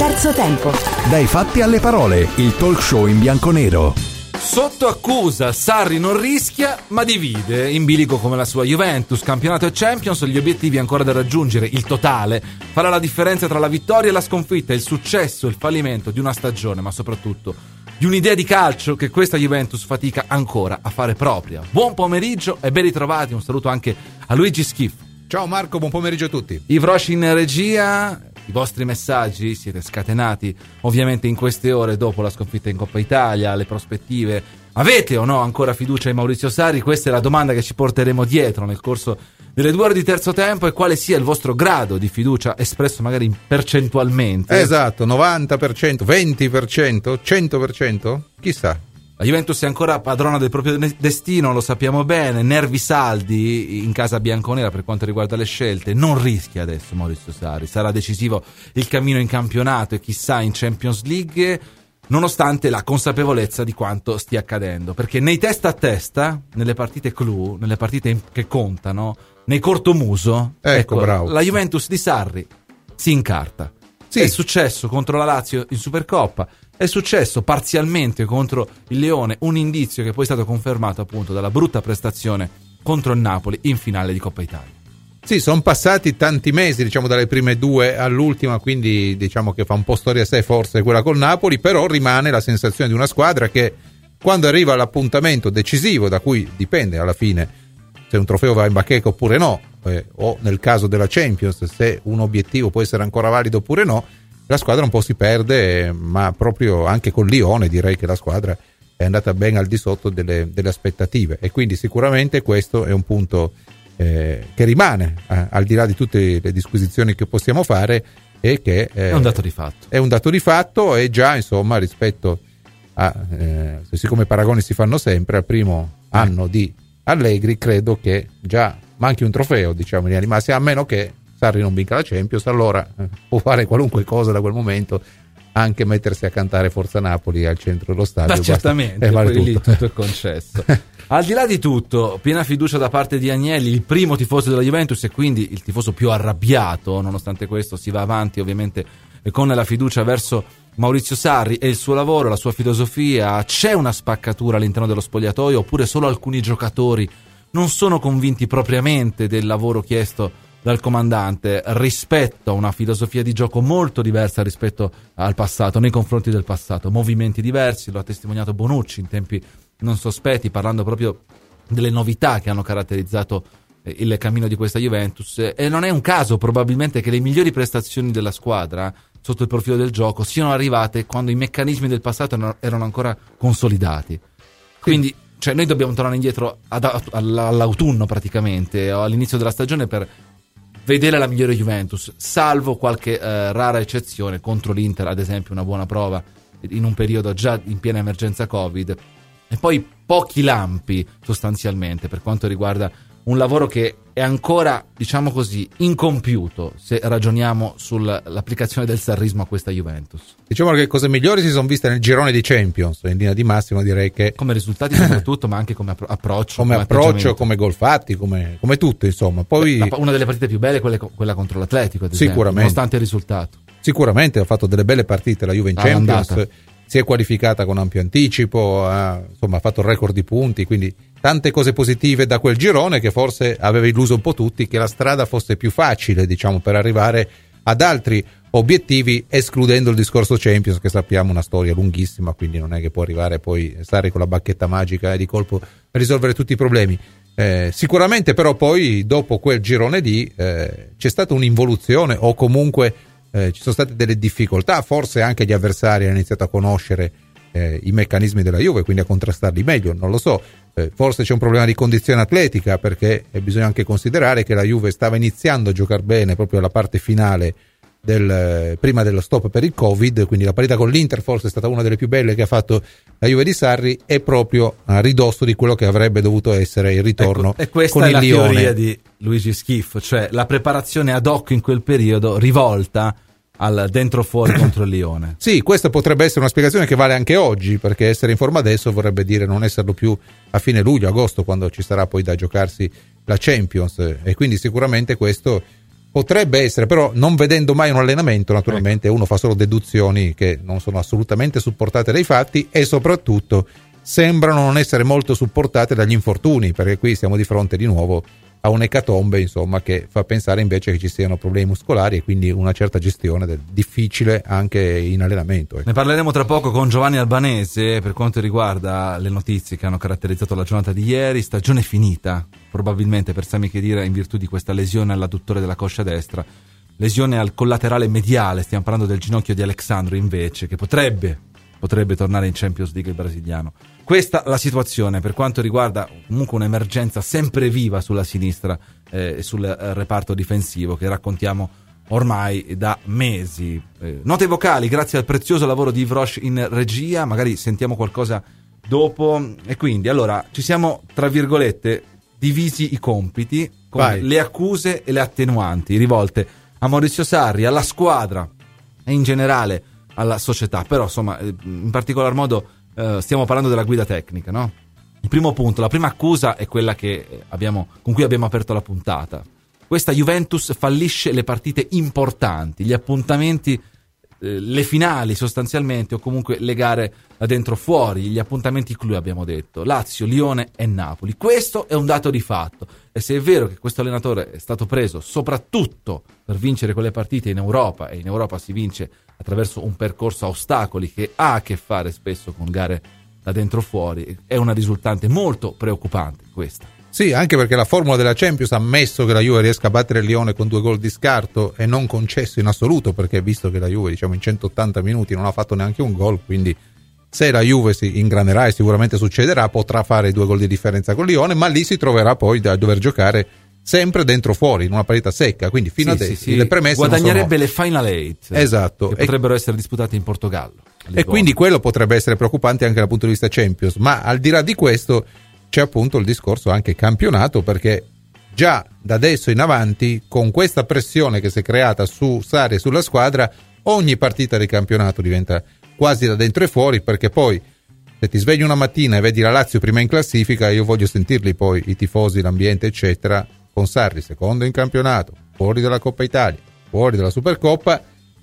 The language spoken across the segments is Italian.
Terzo tempo. Dai fatti alle parole, il talk show in bianconero. Sotto accusa, Sarri non rischia ma divide, in bilico come la sua Juventus, campionato e Champions, gli obiettivi ancora da raggiungere, il totale, farà la differenza tra la vittoria e la sconfitta, il successo e il fallimento di una stagione, ma soprattutto di un'idea di calcio che questa Juventus fatica ancora a fare propria. Buon pomeriggio e ben ritrovati, un saluto anche a Luigi Schiff. Ciao Marco, buon pomeriggio a tutti. Ivroci in regia, i vostri messaggi siete scatenati ovviamente in queste ore dopo la sconfitta in Coppa Italia, le prospettive. Avete o no ancora fiducia in Maurizio Sarri? Questa è la domanda che ci porteremo dietro nel corso delle 2 ore di terzo tempo, e quale sia il vostro grado di fiducia espresso magari percentualmente. Esatto, 90%, 20%, 100%, chissà. La Juventus è ancora padrona del proprio destino, lo sappiamo bene, nervi saldi in casa bianconera per quanto riguarda le scelte, non rischia adesso Maurizio Sarri, sarà decisivo il cammino in campionato e chissà in Champions League, nonostante la consapevolezza di quanto stia accadendo, perché nei testa a testa, nelle partite clou, nelle partite che contano, nei cortomuso, ecco bravo, la Juventus di Sarri si incarta. Sì. È successo contro la Lazio in Supercoppa, è successo parzialmente contro il Lione, un indizio che poi è stato confermato appunto dalla brutta prestazione contro il Napoli in finale di Coppa Italia. Sì, sono passati tanti mesi, diciamo dalle prime 2 all'ultima, quindi diciamo che fa un po' storia a sé forse quella col Napoli, però rimane la sensazione di una squadra che quando arriva all'appuntamento decisivo, da cui dipende alla fine se un trofeo va in bacheca oppure no, o nel caso della Champions se un obiettivo può essere ancora valido oppure no, la squadra un po' si perde, ma proprio anche con Lione direi che la squadra è andata ben al di sotto delle aspettative, e quindi sicuramente questo è un punto che rimane al di là di tutte le disquisizioni che possiamo fare, e che è un dato di fatto. È un dato di fatto, e già insomma rispetto a siccome i paragoni si fanno sempre al primo anno di Allegri, credo che già manchi un trofeo, diciamo in linea di massima, a meno che Sarri non vinca la Champions, allora può fare qualunque cosa da quel momento, anche mettersi a cantare Forza Napoli al centro dello stadio. Ma certamente, vale poi lì tutto è concesso. Al di là di tutto, piena fiducia da parte di Agnelli, il primo tifoso della Juventus e quindi il tifoso più arrabbiato. Nonostante questo si va avanti ovviamente con la fiducia verso Maurizio Sarri e il suo lavoro, la sua filosofia. C'è una spaccatura all'interno dello spogliatoio, oppure solo alcuni giocatori non sono convinti propriamente del lavoro chiesto dal comandante rispetto a una filosofia di gioco molto diversa rispetto al passato, nei confronti del passato, movimenti diversi, lo ha testimoniato Bonucci in tempi non sospetti, parlando proprio delle novità che hanno caratterizzato il cammino di questa Juventus, e non è un caso probabilmente che le migliori prestazioni della squadra sotto il profilo del gioco siano arrivate quando i meccanismi del passato erano ancora consolidati. Quindi cioè, noi dobbiamo tornare indietro all'autunno praticamente, o all'inizio della stagione, per vedere la migliore Juventus, salvo qualche rara eccezione contro l'Inter, ad esempio, una buona prova in un periodo già in piena emergenza Covid, e poi pochi lampi sostanzialmente per quanto riguarda un lavoro che è ancora, diciamo così, incompiuto se ragioniamo sull'applicazione del sarrismo a questa Juventus. Diciamo che cose migliori si sono viste nel girone di Champions, in linea di massima direi che come risultati soprattutto, ma anche come approccio, come gol fatti, come tutto insomma. Poi una delle partite più belle è quella contro l'Atletico, ad esempio, nonostante il risultato. Sicuramente ha fatto delle belle partite la Juve in Champions, si è qualificata con ampio anticipo, ha fatto il record di punti, quindi tante cose positive da quel girone, che forse aveva illuso un po' tutti che la strada fosse più facile, diciamo, per arrivare ad altri obiettivi, escludendo il discorso Champions, che sappiamo una storia lunghissima, quindi non è che può arrivare poi stare con la bacchetta magica e di colpo risolvere tutti i problemi. Sicuramente però poi dopo quel girone lì c'è stata un'involuzione, o comunque ci sono state delle difficoltà, forse anche gli avversari hanno iniziato a conoscere i meccanismi della Juve, quindi a contrastarli meglio, non lo so, forse c'è un problema di condizione atletica, perché bisogna anche considerare che la Juve stava iniziando a giocare bene proprio alla parte finale prima dello stop per il Covid, quindi la partita con l'Inter forse è stata una delle più belle che ha fatto la Juve di Sarri, è proprio a ridosso di quello che avrebbe dovuto essere il ritorno, e questa con è il la Lione. Teoria di Luigi Schiff, cioè la preparazione ad hoc in quel periodo rivolta al dentro fuori contro il Lione. Sì, questa potrebbe essere una spiegazione che vale anche oggi, perché essere in forma adesso vorrebbe dire non esserlo più a fine luglio, agosto, quando ci sarà poi da giocarsi la Champions, e quindi sicuramente questo potrebbe essere, però non vedendo mai un allenamento naturalmente uno fa solo deduzioni che non sono assolutamente supportate dai fatti e soprattutto sembrano non essere molto supportate dagli infortuni, perché qui siamo di fronte di nuovo a un'ecatombe, insomma, che fa pensare invece che ci siano problemi muscolari e quindi una certa gestione difficile anche in allenamento. Ne parleremo tra poco con Giovanni Albanese per quanto riguarda le notizie che hanno caratterizzato la giornata di ieri. Stagione finita, probabilmente per Sami Khedira in virtù di questa lesione all'adduttore della coscia destra, lesione al collaterale mediale, stiamo parlando del ginocchio di Alexandro invece, che potrebbe tornare in Champions League il brasiliano. Questa la situazione per quanto riguarda comunque un'emergenza sempre viva sulla sinistra e sul reparto difensivo che raccontiamo ormai da mesi. Note vocali grazie al prezioso lavoro di Yves Roche in regia, magari sentiamo qualcosa dopo. E quindi allora ci siamo tra virgolette divisi i compiti con le accuse e le attenuanti rivolte a Maurizio Sarri, alla squadra e in generale alla società, però insomma in particolar modo stiamo parlando della guida tecnica, no? Il primo punto, la prima accusa è quella con cui abbiamo aperto la puntata. Questa Juventus fallisce le partite importanti, gli appuntamenti, le finali sostanzialmente, o comunque le gare da dentro fuori, gli appuntamenti clou abbiamo detto, Lazio, Lione e Napoli. Questo è un dato di fatto, e se è vero che questo allenatore è stato preso soprattutto per vincere quelle partite in Europa, e in Europa si vince attraverso un percorso a ostacoli che ha a che fare spesso con gare da dentro fuori, è una risultante molto preoccupante questa. Sì, anche perché la formula della Champions ha ammesso che la Juve riesca a battere il Lione con 2 gol di scarto e non concesso in assoluto, perché visto che la Juve in 180 minuti non ha fatto neanche un gol, quindi se la Juve si ingranerà e sicuramente succederà, potrà fare 2 gol di differenza con Lione, ma lì si troverà poi a dover giocare sempre dentro fuori in una partita secca, quindi fino adesso le premesse guadagnerebbe le Final 8, esatto, che potrebbero essere disputate in Portogallo, e quindi quello potrebbe essere preoccupante anche dal punto di vista Champions. Ma al di là di questo c'è appunto il discorso anche campionato, perché già da adesso in avanti, con questa pressione che si è creata su Sarri e sulla squadra, ogni partita di campionato diventa quasi da dentro e fuori, perché poi se ti svegli una mattina e vedi la Lazio prima in classifica, io voglio sentirli poi i tifosi, l'ambiente eccetera, con Sarri secondo in campionato, fuori dalla Coppa Italia, fuori dalla Supercoppa,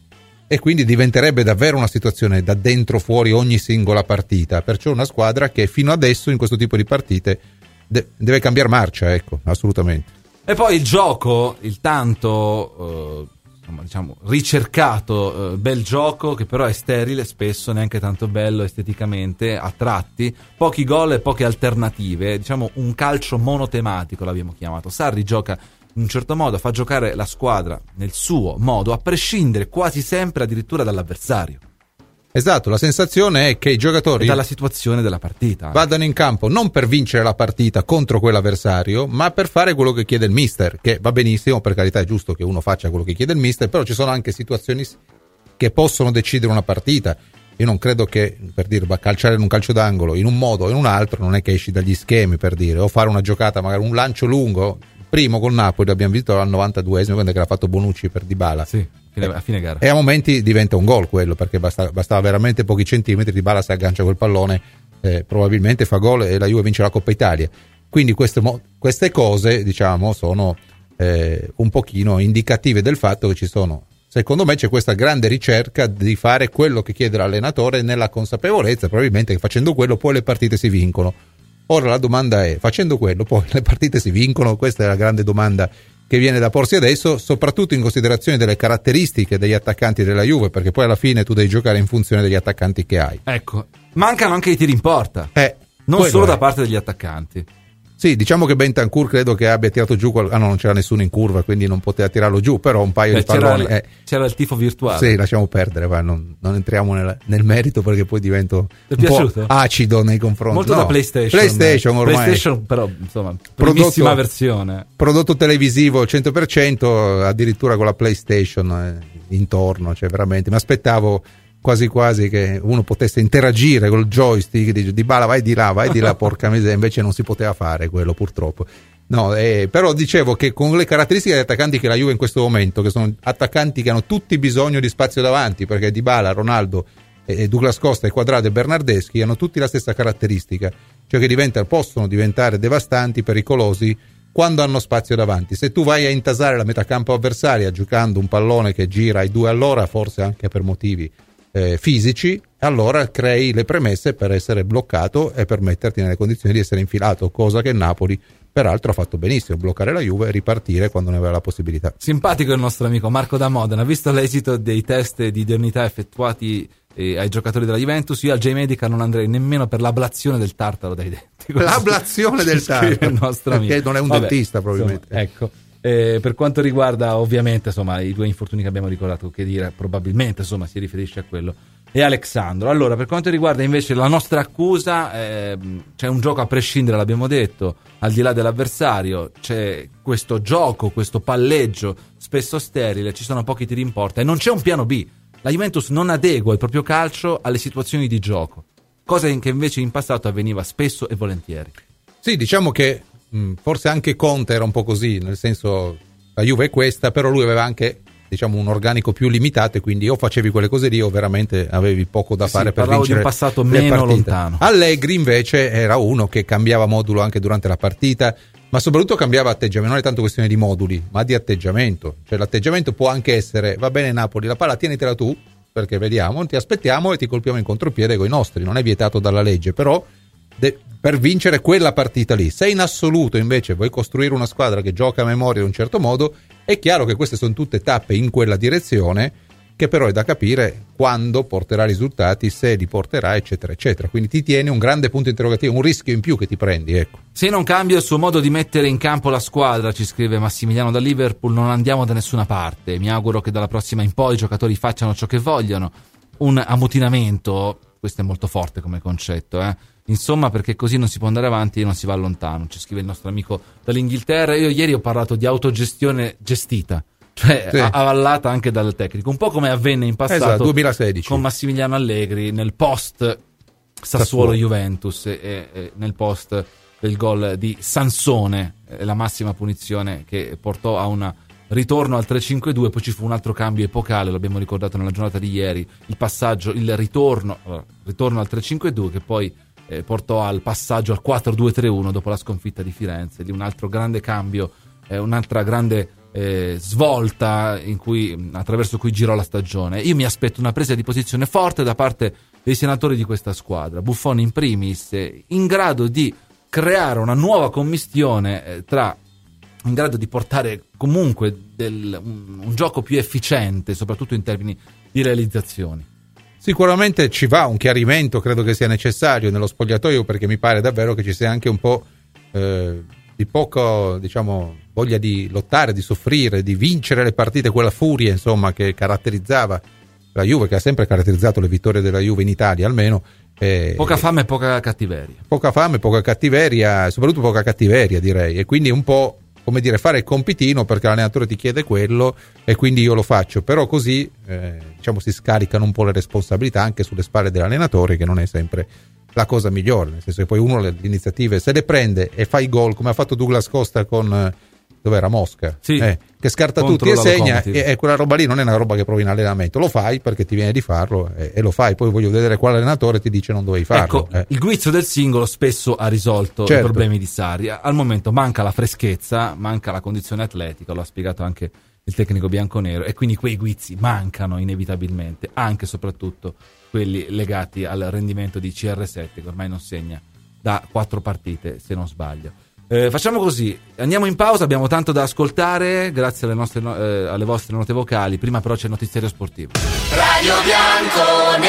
e quindi diventerebbe davvero una situazione da dentro fuori ogni singola partita. Perciò una squadra che fino adesso in questo tipo di partite deve cambiare marcia, ecco, assolutamente. E poi il gioco, il tanto ricercato bel gioco, che però è sterile spesso, neanche tanto bello esteticamente a tratti, pochi gol e poche alternative, un calcio monotematico l'abbiamo chiamato. Sarri gioca in un certo modo, fa giocare la squadra nel suo modo, a prescindere quasi sempre addirittura dall'avversario. Esatto, la sensazione è che i giocatori, dalla situazione della partita, vadano in campo non per vincere la partita contro quell'avversario, ma per fare quello che chiede il mister, che va benissimo, per carità è giusto che uno faccia quello che chiede il mister, però ci sono anche situazioni che possono decidere una partita. Io non credo che, per dire, calciare in un calcio d'angolo in un modo o in un altro non è che esci dagli schemi, per dire, o fare una giocata, magari un lancio lungo. Primo col Napoli abbiamo visto al 92esimo, quando che l'ha fatto Bonucci per Dybala, sì, a fine gara, e a momenti diventa un gol quello, perché bastava veramente pochi centimetri, Dybala si aggancia quel pallone, probabilmente fa gol e la Juve vince la Coppa Italia. Quindi queste cose sono un pochino indicative del fatto che ci sono, secondo me c'è questa grande ricerca di fare quello che chiede l'allenatore, nella consapevolezza probabilmente che facendo quello poi le partite si vincono. Ora la domanda è, facendo quello poi le partite si vincono? Questa è la grande domanda che viene da porsi adesso, soprattutto in considerazione delle caratteristiche degli attaccanti della Juve, perché poi alla fine tu devi giocare in funzione degli attaccanti che hai. Ecco, mancano anche i tiri in porta, non solo da parte degli attaccanti. Sì, diciamo che Bentancur credo che abbia tirato giù non c'era nessuno in curva, quindi non poteva tirarlo giù, però un paio di palloni c'era il tifo virtuale. Sì, lasciamo perdere, non entriamo nel merito, perché poi divento un po' acido nei confronti. Molto da PlayStation ormai. PlayStation però, insomma, primissima versione. Prodotto televisivo 100%, addirittura con la PlayStation intorno, veramente mi aspettavo quasi che uno potesse interagire col joystick, dice Dybala vai di là, porca miseria, invece non si poteva fare quello, purtroppo. No, però dicevo che con le caratteristiche degli attaccanti che la Juve in questo momento, che sono attaccanti che hanno tutti bisogno di spazio davanti, perché Dybala, Ronaldo, Douglas Costa, Quadrado e Bernardeschi hanno tutti la stessa caratteristica, cioè che possono diventare devastanti, pericolosi quando hanno spazio davanti. Se tu vai a intasare la metacampo avversaria giocando un pallone che gira ai 2 all'ora, forse anche per motivi fisici, allora crei le premesse per essere bloccato e per metterti nelle condizioni di essere infilato, cosa che Napoli peraltro ha fatto benissimo, bloccare la Juve e ripartire quando ne aveva la possibilità. Simpatico il nostro amico Marco da Modena. Visto l'esito dei test di idoneità effettuati ai giocatori della Juventus, io al J-Medica non andrei nemmeno per l'ablazione del tartaro dai denti. L'ablazione del tartaro, il nostro amico. Perché non è un dentista probabilmente. Insomma, ecco. Per quanto riguarda ovviamente insomma i 2 infortuni che abbiamo ricordato, che dire, probabilmente insomma si riferisce a quello, e Alexandro. Allora, per quanto riguarda invece la nostra accusa, c'è un gioco a prescindere, l'abbiamo detto, al di là dell'avversario, c'è questo gioco, questo palleggio spesso sterile, ci sono pochi tiri in porta e non c'è un piano B. La Juventus non adegua il proprio calcio alle situazioni di gioco, cosa che invece in passato avveniva spesso e volentieri. Sì, diciamo che forse anche Conte era un po' così, nel senso la Juve è questa, però lui aveva anche diciamo un organico più limitato e quindi o facevi quelle cose lì o veramente avevi poco da fare per vincere. Di un passato meno lontano. Allegri invece era uno che cambiava modulo anche durante la partita, ma soprattutto cambiava atteggiamento, non è tanto questione di moduli ma di atteggiamento, cioè l'atteggiamento può anche essere: va bene Napoli, la palla tienitela tu perché vediamo, ti aspettiamo e ti colpiamo in contropiede con i nostri, non è vietato dalla legge, però per vincere quella partita lì. Se in assoluto invece vuoi costruire una squadra che gioca a memoria in un certo modo, è chiaro che queste sono tutte tappe in quella direzione, che però è da capire quando porterà risultati, se li porterà, eccetera eccetera. Quindi ti tieni un grande punto interrogativo, un rischio in più che ti prendi, ecco. Se non cambia il suo modo di mettere in campo la squadra, ci scrive Massimiliano da Liverpool, non andiamo da nessuna parte. Mi auguro che dalla prossima in poi i giocatori facciano ciò che vogliono. Un ammutinamento, questo è molto forte come concetto, Insomma, perché così non si può andare avanti e non si va lontano, ci scrive il nostro amico dall'Inghilterra. Io ieri ho parlato di autogestione gestita, cioè sì, avallata anche dal tecnico, un po' come avvenne in passato, esatto, 2016, con Massimiliano Allegri nel post Sassuolo-Juventus e nel post del gol di Sansone, la massima punizione che portò a un ritorno al 3-5-2, poi ci fu un altro cambio epocale, l'abbiamo ricordato nella giornata di ieri, il passaggio, il ritorno al 3-5-2 che poi portò al passaggio al 4-2-3-1 dopo la sconfitta di Firenze, di un altro grande cambio, un'altra grande svolta attraverso cui girò la stagione. Io mi aspetto una presa di posizione forte da parte dei senatori di questa squadra, Buffon in primis, in grado di creare una nuova commistione in grado di portare comunque un gioco più efficiente, soprattutto in termini di realizzazioni. Sicuramente ci va un chiarimento, credo che sia necessario nello spogliatoio, perché mi pare davvero che ci sia anche un po' di poco, diciamo, voglia di lottare, di soffrire, di vincere le partite, quella furia insomma che caratterizzava la Juve, che ha sempre caratterizzato le vittorie della Juve in Italia almeno. Poca fame e poca cattiveria. Poca fame, poca cattiveria, soprattutto poca cattiveria direi, e quindi un po', come dire, fare il compitino perché l'allenatore ti chiede quello e quindi io lo faccio, però così diciamo si scaricano un po' le responsabilità anche sulle spalle dell'allenatore, che non è sempre la cosa migliore, nel senso che poi uno le iniziative se le prende e fa i gol come ha fatto Douglas Costa con dov'era Mosca, sì, che scarta tutti e segna, e quella roba lì non è una roba che provi in allenamento, lo fai perché ti viene di farlo e lo fai, poi voglio vedere quale allenatore ti dice non dovevi farlo. Ecco, il guizzo del singolo spesso ha risolto i problemi di Sarri, al momento manca la freschezza, manca la condizione atletica, lo ha spiegato anche il tecnico bianconero, e quindi quei guizzi mancano inevitabilmente, anche e soprattutto quelli legati al rendimento di CR7 che ormai non segna da 4 partite se non sbaglio. Facciamo così, andiamo in pausa, abbiamo tanto da ascoltare grazie alle vostre note vocali, prima però c'è il notiziario sportivo. Radio Bianconera.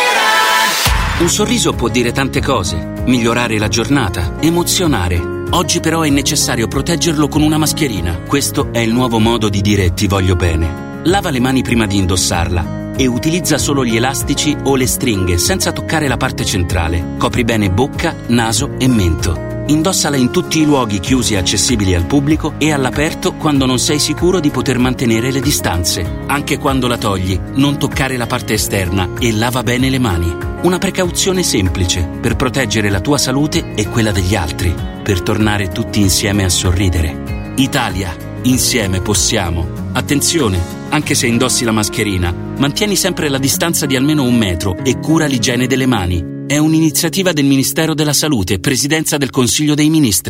Un sorriso può dire tante cose, migliorare la giornata, emozionare. Oggi però è necessario proteggerlo con una mascherina. Questo è il nuovo modo di dire ti voglio bene. Lava le mani prima di indossarla e utilizza solo gli elastici o le stringhe senza toccare la parte centrale. Copri bene bocca, naso e mento. Indossala in tutti i luoghi chiusi e accessibili al pubblico e all'aperto quando non sei sicuro di poter mantenere le distanze. Anche quando la togli, non toccare la parte esterna e lava bene le mani. Una precauzione semplice per proteggere la tua salute e quella degli altri, per tornare tutti insieme a sorridere. Italia, insieme possiamo. Attenzione, anche se indossi la mascherina, mantieni sempre la distanza di almeno 1 metro e cura l'igiene delle mani. È un'iniziativa del Ministero della Salute, Presidenza del Consiglio dei Ministri.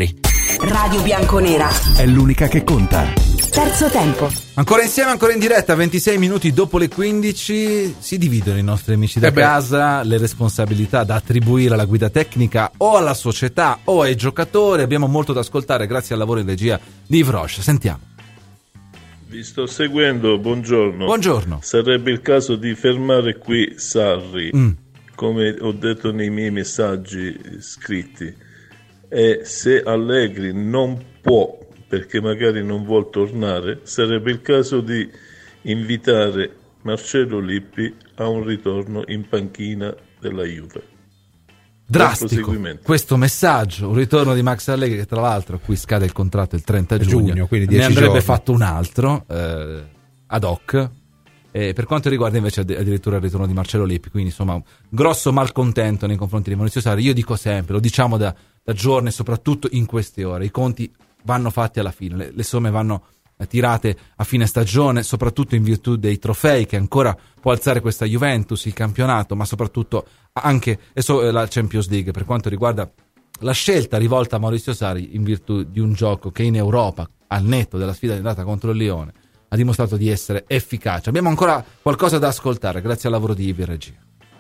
Radio Bianconera. È l'unica che conta. Terzo tempo. Ancora insieme, ancora in diretta, 26 minuti dopo le 15. Si dividono i nostri amici da casa le responsabilità da attribuire alla guida tecnica o alla società o ai giocatori. Abbiamo molto da ascoltare grazie al lavoro in regia di Yves Roche. Sentiamo. Vi sto seguendo, buongiorno. Buongiorno. Sarebbe il caso di fermare qui Sarri, come ho detto nei miei messaggi scritti. E se Allegri non può, perché magari non vuol tornare, sarebbe il caso di invitare Marcello Lippi a un ritorno in panchina della Juve. Drastico questo messaggio, un ritorno di Max Allegri, che tra l'altro a cui scade il contratto il 30 giugno, quindi 10 ne andrebbe giorni. Fatto un altro ad hoc. Per quanto riguarda invece addirittura il ritorno di Marcello Lippi, quindi insomma grosso malcontento nei confronti di Maurizio Sarri. Io dico sempre, lo diciamo da giorni, soprattutto in queste ore, i conti vanno fatti alla fine, le somme vanno tirate a fine stagione, soprattutto in virtù dei trofei che ancora può alzare questa Juventus, il campionato, ma soprattutto anche la Champions League. Per quanto riguarda la scelta rivolta a Maurizio Sarri in virtù di un gioco che in Europa, al netto della sfida andata contro il Lione, ha dimostrato di essere efficace. Abbiamo ancora qualcosa da ascoltare grazie al lavoro di Ivi Regia.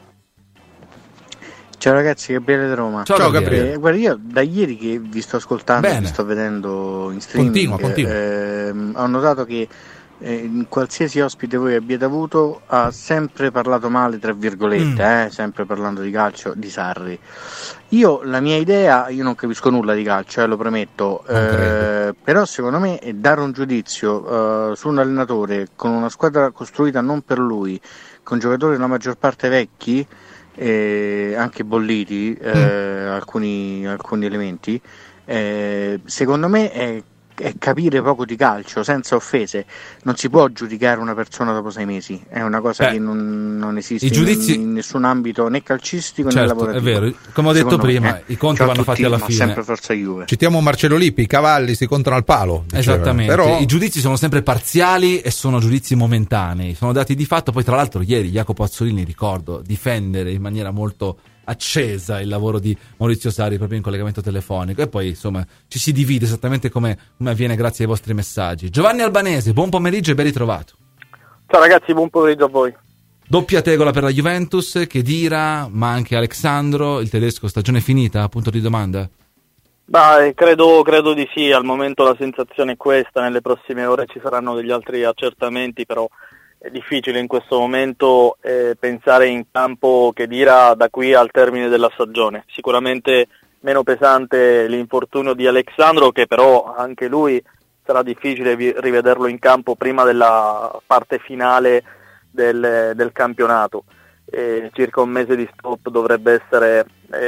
Ciao ragazzi, Gabriele da Roma. Ciao Gabriele. Guarda, io da ieri che vi sto ascoltando, vi sto vedendo in streaming, continua. Ho notato che in qualsiasi ospite voi abbiate avuto ha sempre parlato male, tra virgolette, sempre parlando di calcio, di Sarri. La mia idea, io non capisco nulla di calcio, lo premetto, però secondo me dare un giudizio su un allenatore con una squadra costruita non per lui, con giocatori la maggior parte vecchi, anche bolliti, alcuni elementi, secondo me è capire poco di calcio, senza offese. Non si può giudicare una persona dopo 6 mesi, è una cosa che non esiste in nessun ambito, né calcistico né lavorativo. È vero, come ho detto prima, i conti vanno fatti alla fine. Sempre forza Juve. Citiamo Marcello Lippi, i cavalli si contano al palo, diceva. Esattamente, però... i giudizi sono sempre parziali e sono giudizi momentanei, sono dati di fatto. Poi tra l'altro ieri Jacopo Azzolini, ricordo, difendere in maniera molto accesa il lavoro di Maurizio Sarri proprio in collegamento telefonico, e poi insomma ci si divide esattamente come avviene grazie ai vostri messaggi. Giovanni Albanese, buon pomeriggio e ben ritrovato. Ciao ragazzi, buon pomeriggio a voi. Doppia tegola per la Juventus, Khedira ma anche Alexandro, il tedesco, stagione finita, punto di domanda? Credo di sì, al momento la sensazione è questa, nelle prossime ore ci saranno degli altri accertamenti, però è difficile in questo momento pensare in campo Khedira da qui al termine della stagione. Sicuramente meno pesante l'infortunio di Alexandro, che però anche lui sarà difficile rivederlo in campo prima della parte finale del campionato. Circa un mese di stop dovrebbe essere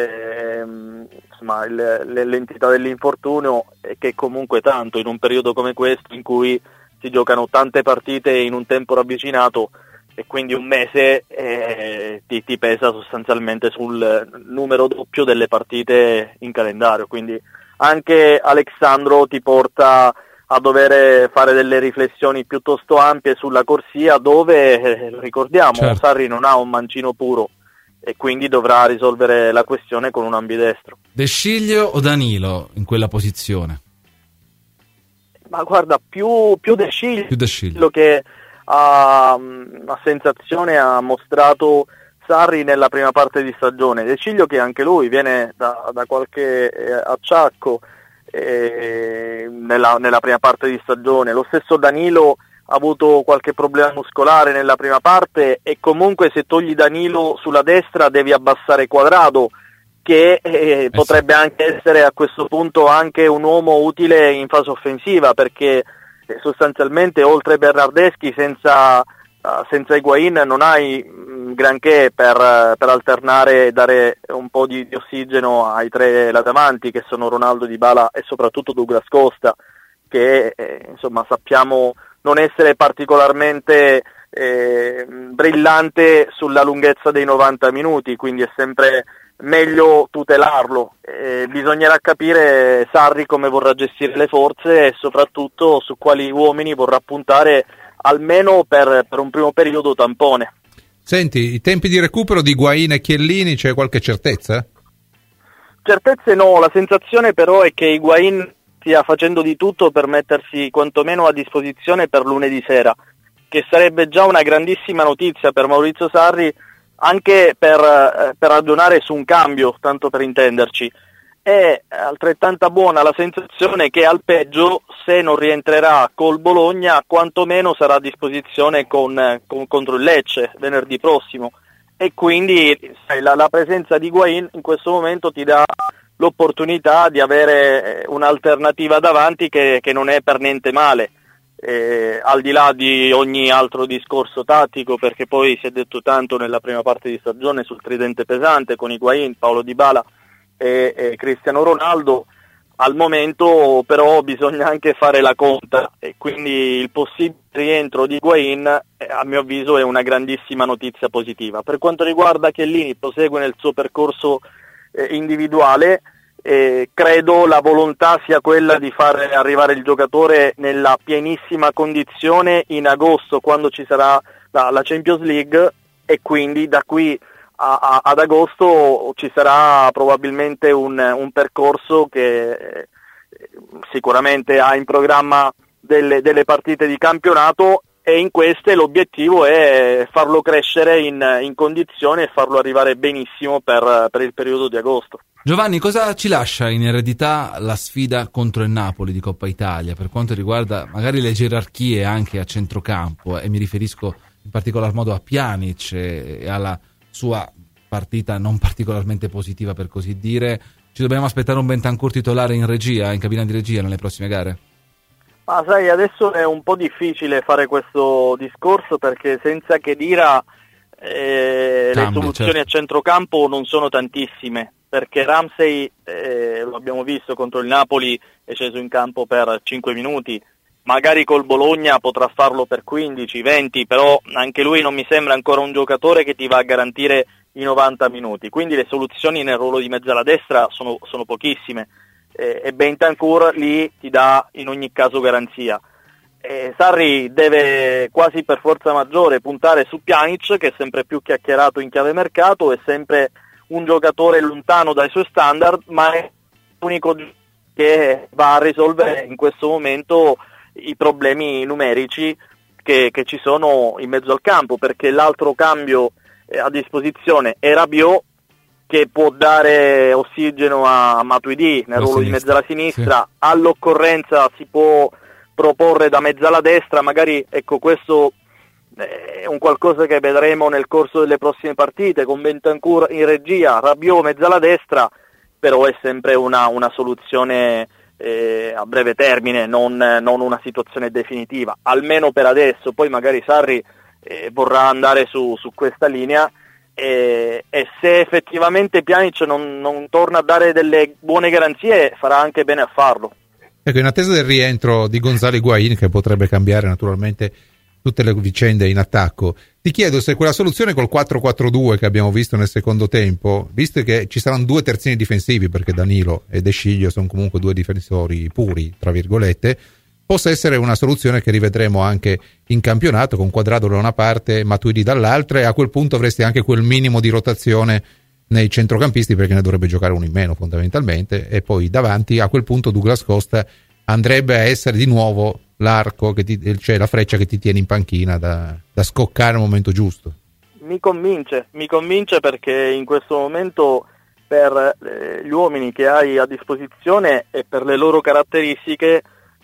l'entità dell'infortunio, che comunque tanto in un periodo come questo in cui si giocano tante partite in un tempo ravvicinato, e quindi un mese ti pesa sostanzialmente sul numero doppio delle partite in calendario, quindi anche Alexandro ti porta a dover fare delle riflessioni piuttosto ampie sulla corsia, dove ricordiamo, certo, Sarri non ha un mancino puro e quindi dovrà risolvere la questione con un ambidestro. De Sciglio o Danilo in quella posizione? Ma guarda, più De Sciglio, quello che a sensazione ha mostrato Sarri nella prima parte di stagione. De Sciglio, che anche lui viene da qualche acciacco nella prima parte di stagione. Lo stesso Danilo ha avuto qualche problema muscolare nella prima parte, e comunque se togli Danilo sulla destra devi abbassare Quadrado, che potrebbe anche essere a questo punto anche un uomo utile in fase offensiva, perché sostanzialmente oltre Bernardeschi senza Higuain non hai granché per alternare e dare un po' di ossigeno ai tre là davanti, che sono Ronaldo, Dybala e soprattutto Douglas Costa, che insomma sappiamo non essere particolarmente brillante sulla lunghezza dei 90 minuti, quindi è sempre meglio tutelarlo. Bisognerà capire Sarri come vorrà gestire le forze e soprattutto su quali uomini vorrà puntare, almeno per un primo periodo tampone. Senti, i tempi di recupero di Higuain e Chiellini, c'è qualche certezza? Certezze no, la sensazione però è che Higuain stia facendo di tutto per mettersi quantomeno a disposizione per lunedì sera, che sarebbe già una grandissima notizia per Maurizio Sarri, anche per ragionare su un cambio, tanto per intenderci. È altrettanta buona la sensazione che al peggio, se non rientrerà col Bologna, quantomeno sarà a disposizione contro il Lecce venerdì prossimo, e quindi la presenza di Higuaín in questo momento ti dà l'opportunità di avere un'alternativa davanti che non è per niente male, al di là di ogni altro discorso tattico, perché poi si è detto tanto nella prima parte di stagione sul tridente pesante con Higuaín, Paulo Dybala e Cristiano Ronaldo. Al momento però bisogna anche fare la conta, e quindi il possibile rientro di Higuaín a mio avviso è una grandissima notizia positiva. Per quanto riguarda Chiellini, prosegue nel suo percorso individuale, credo la volontà sia quella di far arrivare il giocatore nella pienissima condizione in agosto, quando ci sarà la Champions League, e quindi da qui ad agosto ci sarà probabilmente un percorso che sicuramente ha in programma delle partite di campionato, e in queste l'obiettivo è farlo crescere in condizione e farlo arrivare benissimo per il periodo di agosto. Giovanni, cosa ci lascia in eredità la sfida contro il Napoli di Coppa Italia per quanto riguarda magari le gerarchie anche a centrocampo, e mi riferisco in particolar modo a Pjanic e alla sua partita non particolarmente positiva, per così dire? Ci dobbiamo aspettare un Bentancur titolare in regia, in cabina di regia nelle prossime gare? Ma sai, adesso è un po' difficile fare questo discorso, perché senza Khedira le soluzioni a centrocampo non sono tantissime, perché Ramsey, lo abbiamo visto contro il Napoli, è sceso in campo per 5 minuti, magari col Bologna potrà farlo per 15-20, però anche lui non mi sembra ancora un giocatore che ti va a garantire i 90 minuti, quindi le soluzioni nel ruolo di mezzala destra sono pochissime, e Bentancur lì ti dà in ogni caso garanzia. Sarri deve quasi per forza maggiore puntare su Pjanic, che è sempre più chiacchierato in chiave mercato, è sempre un giocatore lontano dai suoi standard, ma è l'unico che va a risolvere in questo momento i problemi numerici che ci sono in mezzo al campo, perché l'altro cambio a disposizione è Rabiot, che può dare ossigeno a Matuidi nel ruolo di mezzala sinistra, sì. All'occorrenza si può proporre da mezzala destra, magari ecco questo è un qualcosa che vedremo nel corso delle prossime partite, con Bentancur in regia, Rabiot mezzala destra, però è sempre una soluzione a breve termine, non una situazione definitiva, almeno per adesso. Poi magari Sarri vorrà andare su questa linea, e se effettivamente Pjanic non torna a dare delle buone garanzie, farà anche bene a farlo. Ecco, in attesa del rientro di Gonzalo Higuaín, che potrebbe cambiare naturalmente tutte le vicende in attacco, ti chiedo se quella soluzione col 4-4-2 che abbiamo visto nel secondo tempo, visto che ci saranno due terzini difensivi, perché Danilo e De Sciglio sono comunque due difensori puri, tra virgolette, possa essere una soluzione che rivedremo anche in campionato, con Quadrado da una parte, Matuidi dall'altra, e a quel punto avresti anche quel minimo di rotazione nei centrocampisti, perché ne dovrebbe giocare uno in meno fondamentalmente, e poi davanti a quel punto Douglas Costa andrebbe a essere di nuovo l'arco, cioè la freccia che ti tiene in panchina da scoccare al momento giusto. Mi convince perché in questo momento, per gli uomini che hai a disposizione e per le loro caratteristiche,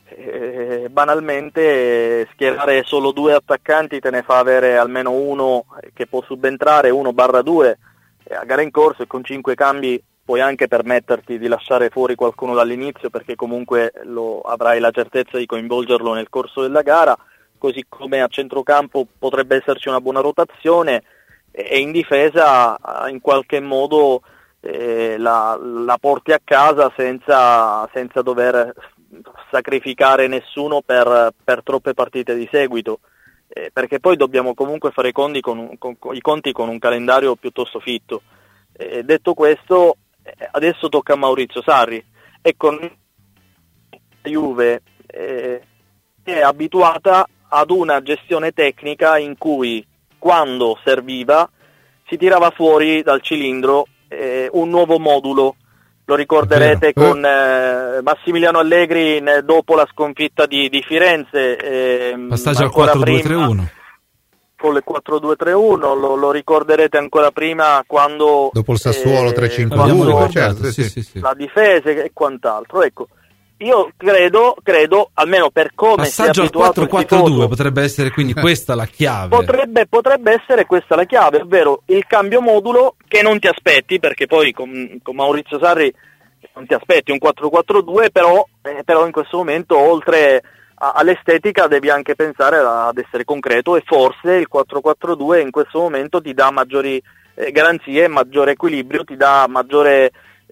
banalmente schierare solo due attaccanti te ne fa avere almeno uno che può subentrare, 1/2 a gara in corso, e con 5 cambi puoi anche permetterti di lasciare fuori qualcuno dall'inizio, perché comunque avrai la certezza di coinvolgerlo nel corso della gara, così come a centrocampo potrebbe esserci una buona rotazione, e in difesa in qualche modo la porti a casa senza dover sacrificare nessuno per troppe partite di seguito, perché poi dobbiamo comunque fare i conti con un calendario piuttosto fitto. Detto questo, adesso tocca a Maurizio Sarri, e con la Juve è abituata ad una gestione tecnica in cui, quando serviva, si tirava fuori dal cilindro un nuovo modulo lo ricorderete con Massimiliano Allegri dopo la sconfitta di Firenze. Passaggio al 4-2-3-1. Con le 4-2-3-1, lo ricorderete ancora prima quando... Dopo il Sassuolo 3-5-2, certo, sì. La difesa e quant'altro. Ecco, io credo, almeno per come passaggio si è abituato al 4-4-2 potrebbe essere quindi questa la chiave. Potrebbe essere questa la chiave, ovvero il cambio modulo che non ti aspetti, perché poi con Maurizio Sarri non ti aspetti un 4-4-2, però in questo momento oltre all'estetica devi anche pensare ad essere concreto, e forse il 4-4-2 in questo momento ti dà maggiori garanzie, maggiore equilibrio, ti dà maggiore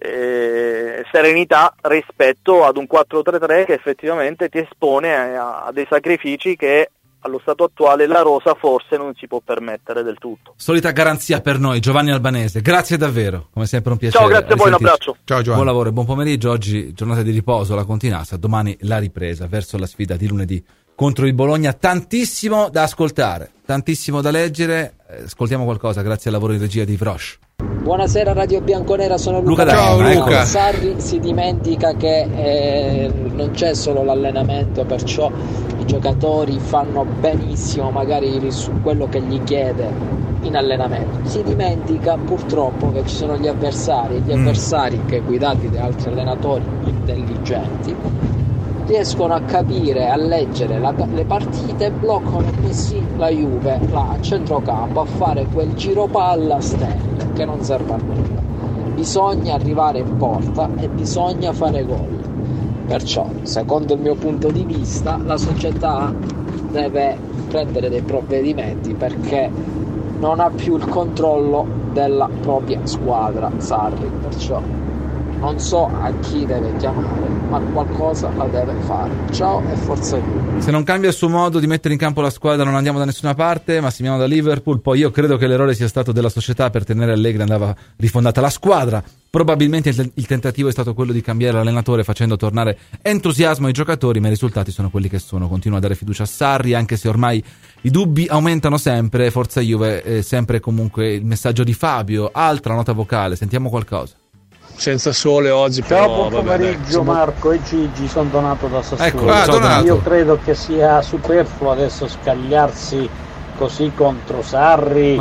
serenità rispetto ad un 4-3-3 che effettivamente ti espone a dei sacrifici che allo stato attuale la rosa forse non si può permettere del tutto. Solita garanzia per noi, Giovanni Albanese, grazie davvero, come sempre un piacere. Ciao, grazie a voi, un abbraccio. Ciao Giovanni. Buon lavoro e buon pomeriggio. Oggi giornata di riposo, la continuanza, domani la ripresa verso la sfida di lunedì contro il Bologna. Tantissimo da ascoltare, tantissimo da leggere. Ascoltiamo qualcosa grazie al lavoro in regia di Vrosh. Buonasera Radio Bianconera, sono Luca. Ciao Luca. Sarri si dimentica che non c'è solo l'allenamento, perciò i giocatori fanno benissimo magari su quello che gli chiede in allenamento. Si dimentica purtroppo che ci sono gli avversari che, guidati da altri allenatori intelligenti, riescono a capire, a leggere le partite, bloccano così la Juve là a centrocampo a fare quel giro palla a stelle che non serve a nulla. Bisogna arrivare in porta e bisogna fare gol. Perciò, secondo il mio punto di vista, la società deve prendere dei provvedimenti, perché non ha più il controllo della propria squadra Sarri. Perciò non so a chi deve chiamare, ma qualcosa la deve fare. Ciao e forza Juve. Se non cambia il suo modo di mettere in campo la squadra non andiamo da nessuna parte. Massimiliano da Liverpool. Poi io credo che l'errore sia stato della società. Per tenere Allegri andava rifondata la squadra. Probabilmente il tentativo è stato quello di cambiare l'allenatore facendo tornare entusiasmo ai giocatori, ma i risultati sono quelli che sono. Continua a dare fiducia a Sarri, anche se ormai i dubbi aumentano sempre. Forza Juve, sempre comunque il messaggio di Fabio. Altra nota vocale, sentiamo qualcosa. Senza sole oggi, però buon pomeriggio Marco e Gigi, sono Donato da Sassuolo. Donato. Io credo che sia superfluo adesso scagliarsi così contro Sarri,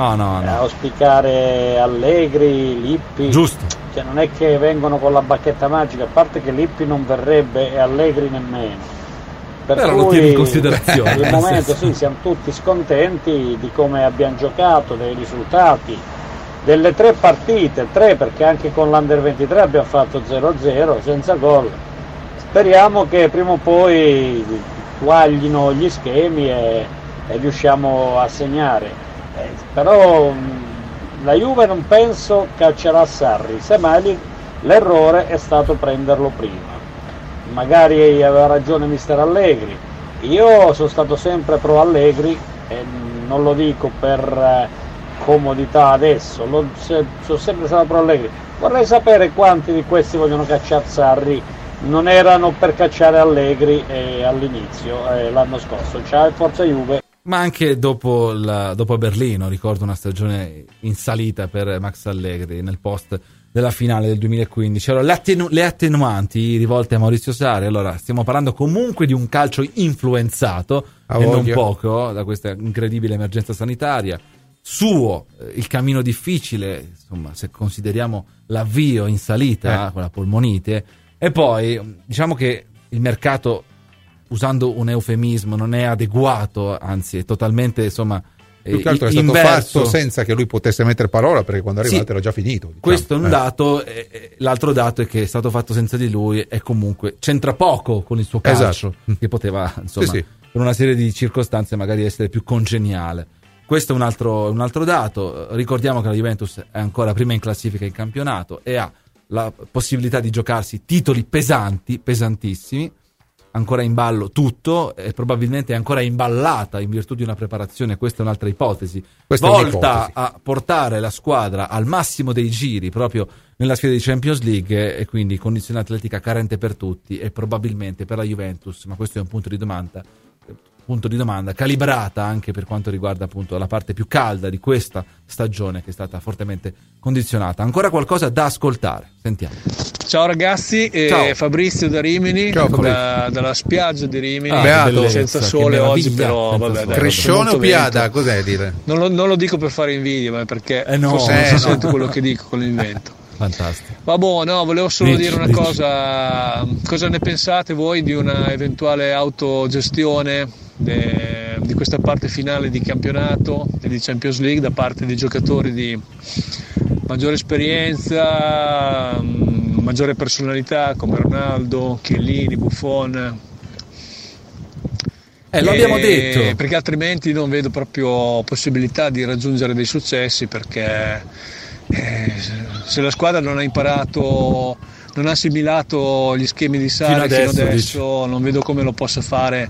auspicare Allegri, Lippi. Giusto. Cioè, non è che vengono con la bacchetta magica, a parte che Lippi non verrebbe e Allegri nemmeno. Però lo tieni in considerazione. Per il momento sì, siamo tutti scontenti di come abbiamo giocato, dei risultati. Delle 3 partite, 3 perché anche con l'Under 23 abbiamo fatto 0-0 senza gol. Speriamo che prima o poi guaglino gli schemi e riusciamo a segnare. Però la Juve non penso calcerà Sarri, semmai l'errore è stato prenderlo prima. Magari aveva ragione mister Allegri. Io sono stato sempre pro Allegri e non lo dico per comodità adesso, sono sempre stato pro Allegri. Vorrei sapere quanti di questi vogliono cacciare Sarri, non erano per cacciare Allegri all'inizio, l'anno scorso. Ciao, forza Juve. Ma anche dopo Berlino, ricordo una stagione in salita per Max Allegri nel post della finale del 2015. Allora, le attenuanti rivolte a Maurizio Sarri. Allora, stiamo parlando comunque di un calcio influenzato e non poco da questa incredibile emergenza sanitaria. Il cammino difficile, insomma, se consideriamo l'avvio in salita con la polmonite, e poi diciamo che il mercato, usando un eufemismo, non è adeguato, anzi è totalmente, insomma, più che altro è stato fatto senza che lui potesse mettere parola, perché quando è arrivato era già finito, diciamo. Questo è un dato. L'altro dato è che è stato fatto senza di lui e comunque c'entra poco con il suo calcio, che poteva, insomma, per una serie di circostanze magari essere più congeniale. Questo è un altro dato. Ricordiamo che la Juventus è ancora prima in classifica in campionato e ha la possibilità di giocarsi titoli pesanti, pesantissimi, ancora in ballo tutto, e probabilmente è ancora imballata in virtù di una preparazione, questa è un'altra ipotesi, volta a portare la squadra al massimo dei giri proprio nella sfida di Champions League, e quindi condizione atletica carente per tutti e probabilmente per la Juventus, ma questo è un punto di domanda, punto di domanda, calibrata anche per quanto riguarda appunto la parte più calda di questa stagione che è stata fortemente condizionata. Ancora qualcosa da ascoltare, sentiamo. Ciao ragazzi, Ciao. Fabrizio da Rimini, Ciao, dalla spiaggia di Rimini, Beato. senza sole oggi, però vabbè, dai, Crescione o Piada? vento. Cos'è dire? Non lo dico per fare invidia, ma perché no. forse non si no. sente quello che dico con il vento. Fantastico. Vabbè, no, volevo solo Dici, dire una dici. cosa. Cosa ne pensate voi di una eventuale autogestione di questa parte finale di campionato e di Champions League da parte dei giocatori di maggiore esperienza, maggiore personalità come Ronaldo, Chiellini, Buffon? Lo abbiamo detto. Perché altrimenti non vedo proprio possibilità di raggiungere dei successi, perché se la squadra non ha imparato, non ha assimilato gli schemi di Sarri fino adesso, non vedo come lo possa fare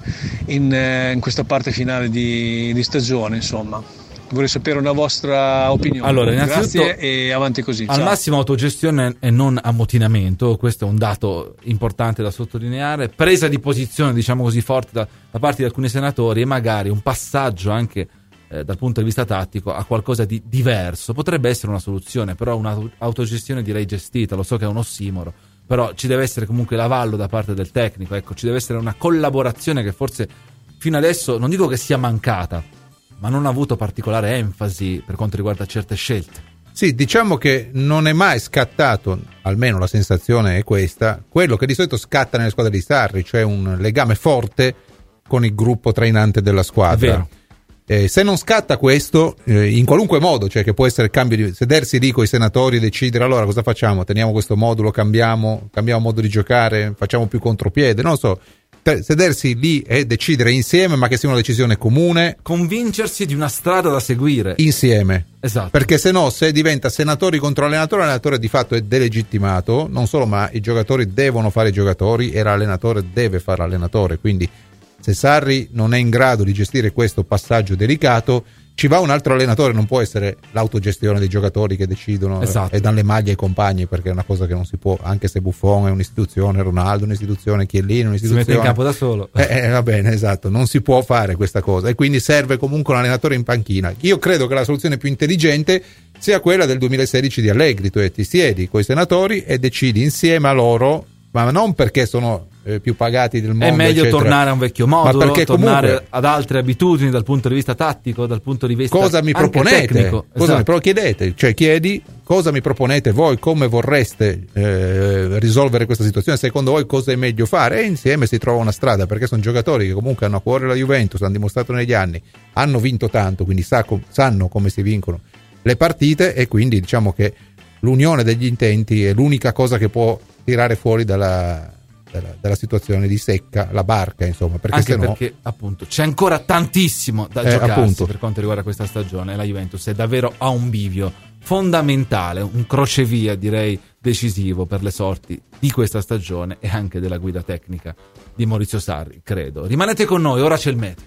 in questa parte finale di stagione, insomma. Vorrei sapere una vostra opinione. Allora, innanzitutto, grazie e avanti così. Al Ciao. massimo autogestione e non ammutinamento, questo è un dato importante da sottolineare. Presa di posizione, diciamo così, forte da parte di alcuni senatori e magari un passaggio anche dal punto di vista tattico a qualcosa di diverso potrebbe essere una soluzione, però un'autogestione direi gestita. Lo so che è un ossimoro, però ci deve essere comunque l'avallo da parte del tecnico, ecco, ci deve essere una collaborazione che forse fino adesso non dico che sia mancata, ma non ha avuto particolare enfasi per quanto riguarda certe scelte. Sì, diciamo che non è mai scattato, almeno la sensazione è questa, quello che di solito scatta nelle squadre di Sarri, cioè un legame forte con il gruppo trainante della squadra. È vero. Se non scatta questo, in qualunque modo, cioè che può essere cambio di sedersi lì con i senatori e decidere allora cosa facciamo, teniamo questo modulo, cambiamo modo di giocare, facciamo più contropiede, non lo so, sedersi lì e decidere insieme, ma che sia una decisione comune, convincersi di una strada da seguire insieme. Esatto. Perché se diventa senatori contro l'allenatore di fatto è delegittimato, non solo, ma i giocatori devono fare i giocatori e l'allenatore deve fare l'allenatore, quindi se Sarri non è in grado di gestire questo passaggio delicato, ci va un altro allenatore, non può essere l'autogestione dei giocatori che decidono, esatto, e danno le maglie ai compagni, perché è una cosa che non si può, anche se Buffon è un'istituzione, Ronaldo è un'istituzione, Chiellini è un'istituzione. Si mette in campo da solo. Va bene, esatto, non si può fare questa cosa e quindi serve comunque un allenatore in panchina. Io credo che la soluzione più intelligente sia quella del 2016 di Allegri, tu ti siedi con i senatori e decidi insieme a loro, ma non perché sono più pagati del mondo, è meglio eccetera, tornare a un vecchio modo, ma perché tornare comunque, ad altre abitudini dal punto di vista tattico, dal punto di vista cosa mi anche proponete, tecnico. cosa Esatto. chiedete, cioè chiedi cosa mi proponete voi, come vorreste risolvere questa situazione, secondo voi cosa è meglio fare, e insieme si trova una strada, perché sono giocatori che comunque hanno a cuore la Juventus, hanno dimostrato negli anni, hanno vinto tanto, quindi sanno come si vincono le partite, e quindi diciamo che l'unione degli intenti è l'unica cosa che può tirare fuori dalla situazione di secca la barca, insomma, perché anche sennò, perché appunto c'è ancora tantissimo da giocarsi appunto, per quanto riguarda questa stagione. La Juventus è davvero a un bivio fondamentale, un crocevia direi decisivo per le sorti di questa stagione e anche della guida tecnica di Maurizio Sarri, credo. Rimanete con noi, ora c'è il meteo.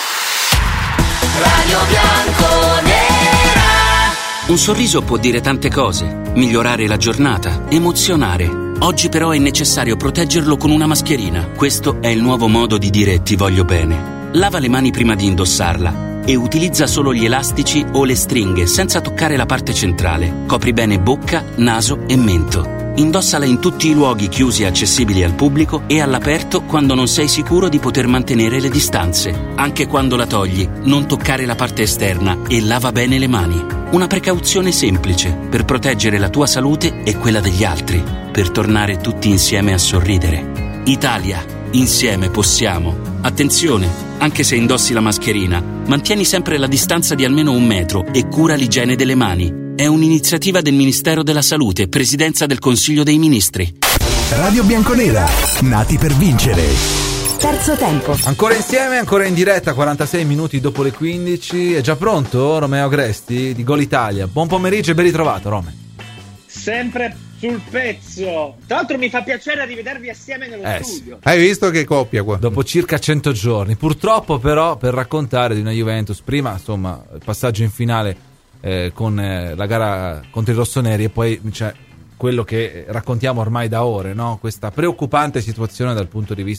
Radio Bianconera. Un sorriso può dire tante cose, migliorare la giornata, emozionare. Oggi però è necessario proteggerlo con una mascherina. Questo è il nuovo modo di dire ti voglio bene. Lava le mani prima di indossarla e utilizza solo gli elastici o le stringhe senza toccare la parte centrale. Copri bene bocca, naso e mento. Indossala in tutti i luoghi chiusi e accessibili al pubblico e all'aperto quando non sei sicuro di poter mantenere le distanze. Anche quando la togli, non toccare la parte esterna e lava bene le mani. Una precauzione semplice per proteggere la tua salute e quella degli altri, per tornare tutti insieme a sorridere. Italia, insieme possiamo. Attenzione, anche se indossi la mascherina, mantieni sempre la distanza di almeno 1 metro e cura l'igiene delle mani. È un'iniziativa del Ministero della Salute, Presidenza del Consiglio dei Ministri. Radio Bianconera, nati per vincere. Terzo tempo. Ancora insieme, ancora in diretta, 46 minuti dopo le 15. È già pronto Romeo Agresti di Gol Italia? Buon pomeriggio e ben ritrovato, Rome. Sempre sul pezzo. Tra l'altro mi fa piacere rivedervi assieme nello studio. Hai visto che coppia qua? Dopo circa 100 giorni. Purtroppo però per raccontare di una Juventus, prima insomma il passaggio in finale con la gara contro i rossoneri e poi c'è quello che raccontiamo ormai da ore, no? Questa preoccupante situazione dal punto di vista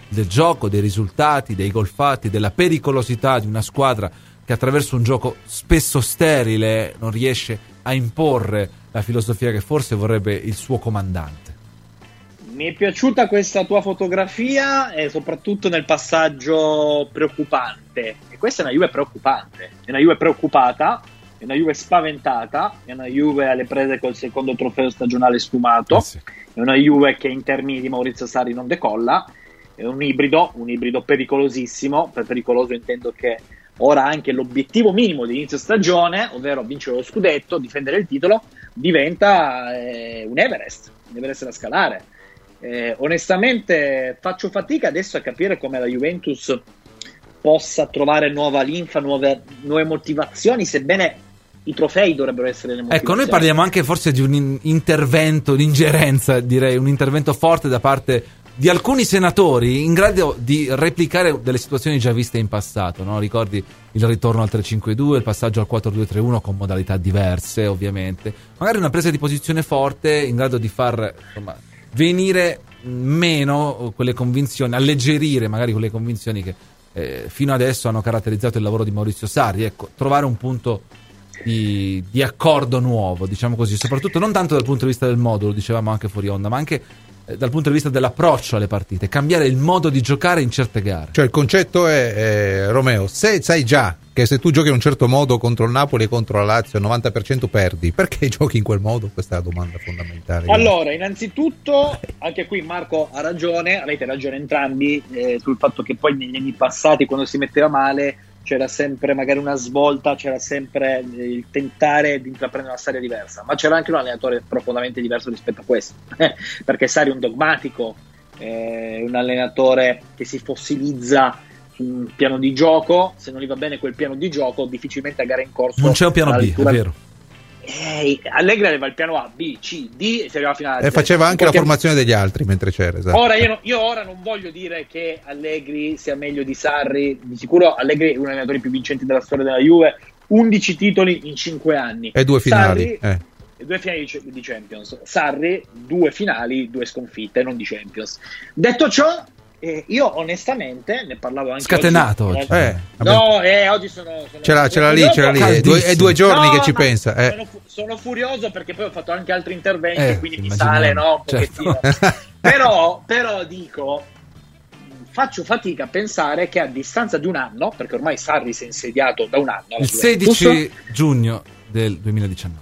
del gioco, dei risultati, dei gol fatti, della pericolosità di una squadra che attraverso un gioco spesso sterile non riesce a imporre la filosofia che forse vorrebbe il suo comandante. Mi è piaciuta questa tua fotografia e soprattutto nel passaggio preoccupante. E questa è una Juve preoccupante, è una Juve preoccupata, è una Juve spaventata, è una Juve alle prese col secondo trofeo stagionale sfumato, è una Juve che in termini di Maurizio Sarri non decolla, è un ibrido pericolosissimo. Per pericoloso intendo che ora anche l'obiettivo minimo di inizio stagione, ovvero vincere lo scudetto, difendere il titolo, diventa un Everest da scalare. Onestamente faccio fatica adesso a capire come la Juventus possa trovare nuova linfa, nuove motivazioni, sebbene i trofei dovrebbero essere le motivazioni. Ecco, noi parliamo anche forse di un intervento, di ingerenza, direi, un intervento forte da parte di alcuni senatori in grado di replicare delle situazioni già viste in passato, no? Ricordi il ritorno al 3-5-2, il passaggio al 4-2-3-1 con modalità diverse, ovviamente. Magari una presa di posizione forte in grado di far, insomma, venire meno quelle convinzioni, alleggerire magari quelle convinzioni che fino adesso hanno caratterizzato il lavoro di Maurizio Sarri. Ecco, trovare un punto di accordo nuovo, diciamo così, soprattutto non tanto dal punto di vista del modulo, dicevamo anche fuori onda, ma anche dal punto di vista dell'approccio alle partite, cambiare il modo di giocare in certe gare. Cioè il concetto è, Romeo, se sai già che se tu giochi in un certo modo contro il Napoli e contro la Lazio il 90% perdi, perché giochi in quel modo? Questa è la domanda fondamentale. Allora, innanzitutto, anche qui Marco ha ragione, avete ragione entrambi sul fatto che poi negli anni passati, quando si metteva male, c'era sempre magari una svolta, c'era sempre il tentare di intraprendere una storia diversa, ma c'era anche un allenatore profondamente diverso rispetto a questo, perché Sarri è un dogmatico, un allenatore che si fossilizza su un piano di gioco. Se non gli va bene quel piano di gioco, difficilmente a gara in corso non c'è un piano B, è vero. Allegri aveva il piano A, B, C, D e si arrivava fino alla e faceva anche la formazione degli altri mentre c'era, esatto. Ora io ora non voglio dire che Allegri sia meglio di Sarri, di sicuro Allegri è uno dei allenatori più vincenti della storia della Juve, 11 titoli in 5 anni e 2 finali, Sarri, e 2 finali di Champions. Sarri 2 finali, 2 sconfitte, non di Champions. Detto ciò, io onestamente ne parlavo anche scatenato oggi. Oggi sono c'era lì è 2 giorni che ci pensa. Sono furioso perché poi ho fatto anche altri interventi, quindi mi sale, no, un pochettino. Però dico, faccio fatica a pensare che a distanza di un anno, perché ormai Sarri si è insediato da un anno, il 16 giugno del 2019.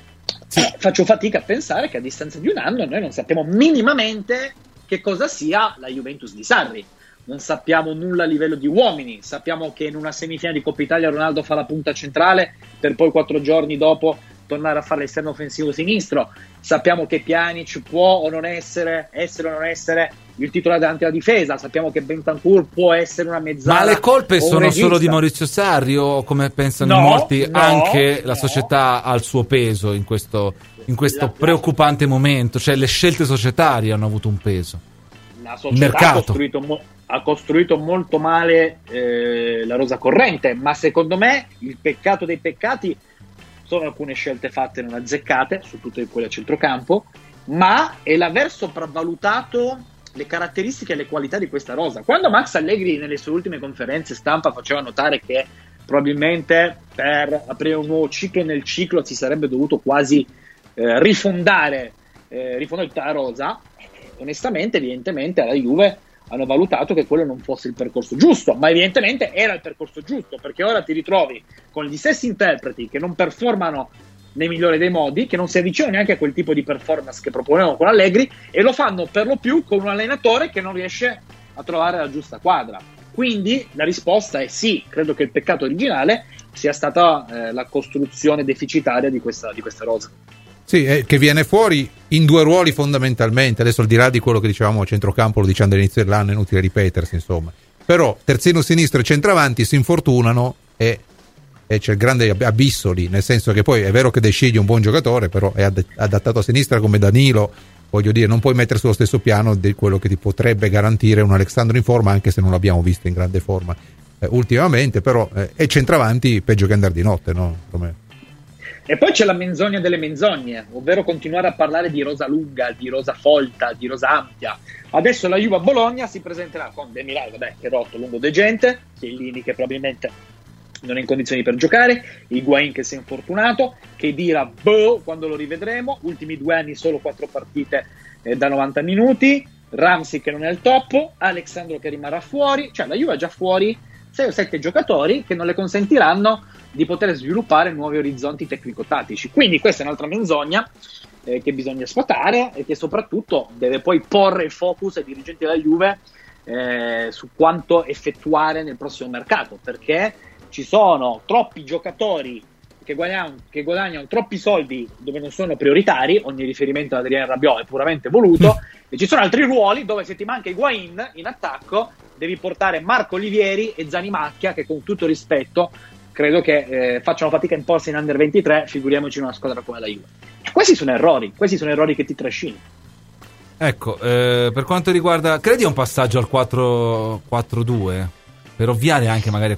Faccio fatica a pensare che a distanza di un anno noi non sappiamo minimamente che cosa sia la Juventus di Sarri. Non sappiamo nulla a livello di uomini, sappiamo che in una semifinale di Coppa Italia Ronaldo fa la punta centrale per poi 4 giorni dopo tornare a fare l'esterno offensivo sinistro, sappiamo che Pjanic può o non essere o non essere il titolare davanti alla difesa, sappiamo che Bentancur può essere una mezzala. Ma le colpe sono solo di Maurizio Sarri o, come pensano molti, anche la società ha il suo peso in questo preoccupante momento, cioè le scelte societarie hanno avuto un peso. La società ha costruito molto male la rosa corrente, ma secondo me il peccato dei peccati sono alcune scelte fatte non azzeccate su tutte quelle a centrocampo, ma è l'aver sopravvalutato le caratteristiche e le qualità di questa rosa. Quando Max Allegri nelle sue ultime conferenze stampa faceva notare che probabilmente per aprire un nuovo ciclo nel ciclo si sarebbe dovuto quasi rifondare tutta la rosa, onestamente evidentemente alla Juve hanno valutato che quello non fosse il percorso giusto, ma evidentemente era il percorso giusto, perché ora ti ritrovi con gli stessi interpreti che non performano nei migliori dei modi, che non si avvicinano neanche a quel tipo di performance che proponevano con Allegri, e lo fanno per lo più con un allenatore che non riesce a trovare la giusta quadra. Quindi la risposta è sì, credo che il peccato originale sia stata la costruzione deficitaria di questa rosa. Sì, che viene fuori in 2 ruoli fondamentalmente, adesso al di là di quello che dicevamo a centrocampo, lo diciamo all'inizio dell'anno, è inutile ripetersi, insomma, però terzino sinistro e centravanti si infortunano e c'è il grande abisso lì, nel senso che poi è vero che De Sciglio è un buon giocatore, però è adattato a sinistra come Danilo, voglio dire, non puoi mettere sullo stesso piano di quello che ti potrebbe garantire un Alexandro in forma, anche se non l'abbiamo visto in grande forma ultimamente, però è centravanti peggio che andare di notte, no, Romeo? E poi c'è la menzogna delle menzogne, ovvero continuare a parlare di rosa lunga, di rosa folta, di rosa ampia. Adesso la Juve a Bologna si presenterà con Demiral, vabbè, che è rotto, lungo degente, Chiellini che probabilmente non è in condizioni per giocare, Higuain che si è infortunato, che dirà quando lo rivedremo, ultimi 2 anni solo 4 partite da 90 minuti, Ramsey che non è al top, Alexandro che rimarrà fuori, cioè la Juve ha già fuori 6 o 7 giocatori che non le consentiranno di poter sviluppare nuovi orizzonti tecnico-tattici. Quindi questa è un'altra menzogna che bisogna sfatare e che soprattutto deve poi porre il focus ai dirigenti della Juve su quanto effettuare nel prossimo mercato, perché ci sono troppi giocatori che guadagnano troppi soldi dove non sono prioritari, ogni riferimento ad Adrien Rabiot è puramente voluto, e ci sono altri ruoli dove se ti manca Higuain in attacco devi portare Marco Olivieri e Zanimacchia, che con tutto rispetto credo che facciano fatica a imporsi in Under 23, figuriamoci in una squadra come la Juve. Questi sono errori che ti trascini. Ecco, per quanto riguarda, credi un passaggio al 4-4-2 per ovviare anche magari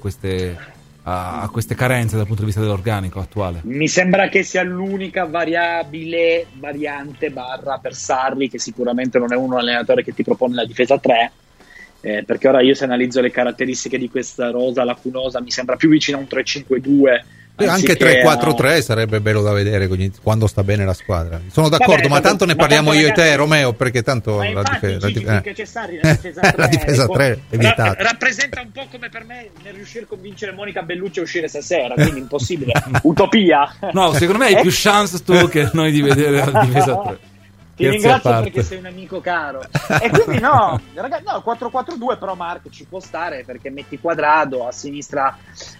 a queste carenze dal punto di vista dell'organico attuale? Mi sembra che sia l'unica variante per Sarri, che sicuramente non è un allenatore che ti propone la difesa 3, perché ora io, se analizzo le caratteristiche di questa rosa lacunosa, mi sembra più vicino a un 3-5-2. Anche 3-4-3 sarebbe bello da vedere quando sta bene la squadra. Sono d'accordo, ma tanto ne parliamo io e te, Romeo, perché tanto finché c'è Sarri, la difesa 3 è vietata. Rappresenta un po' come per me nel riuscire a convincere Monica Bellucci a uscire stasera, quindi impossibile. Utopia. No, secondo me hai più chance tu che noi di vedere la difesa 3. Ti ringrazio perché sei un amico caro. E quindi no, ragazzi, no, 4-4-2 però, Marco, ci può stare, perché metti Quadrado a sinistra,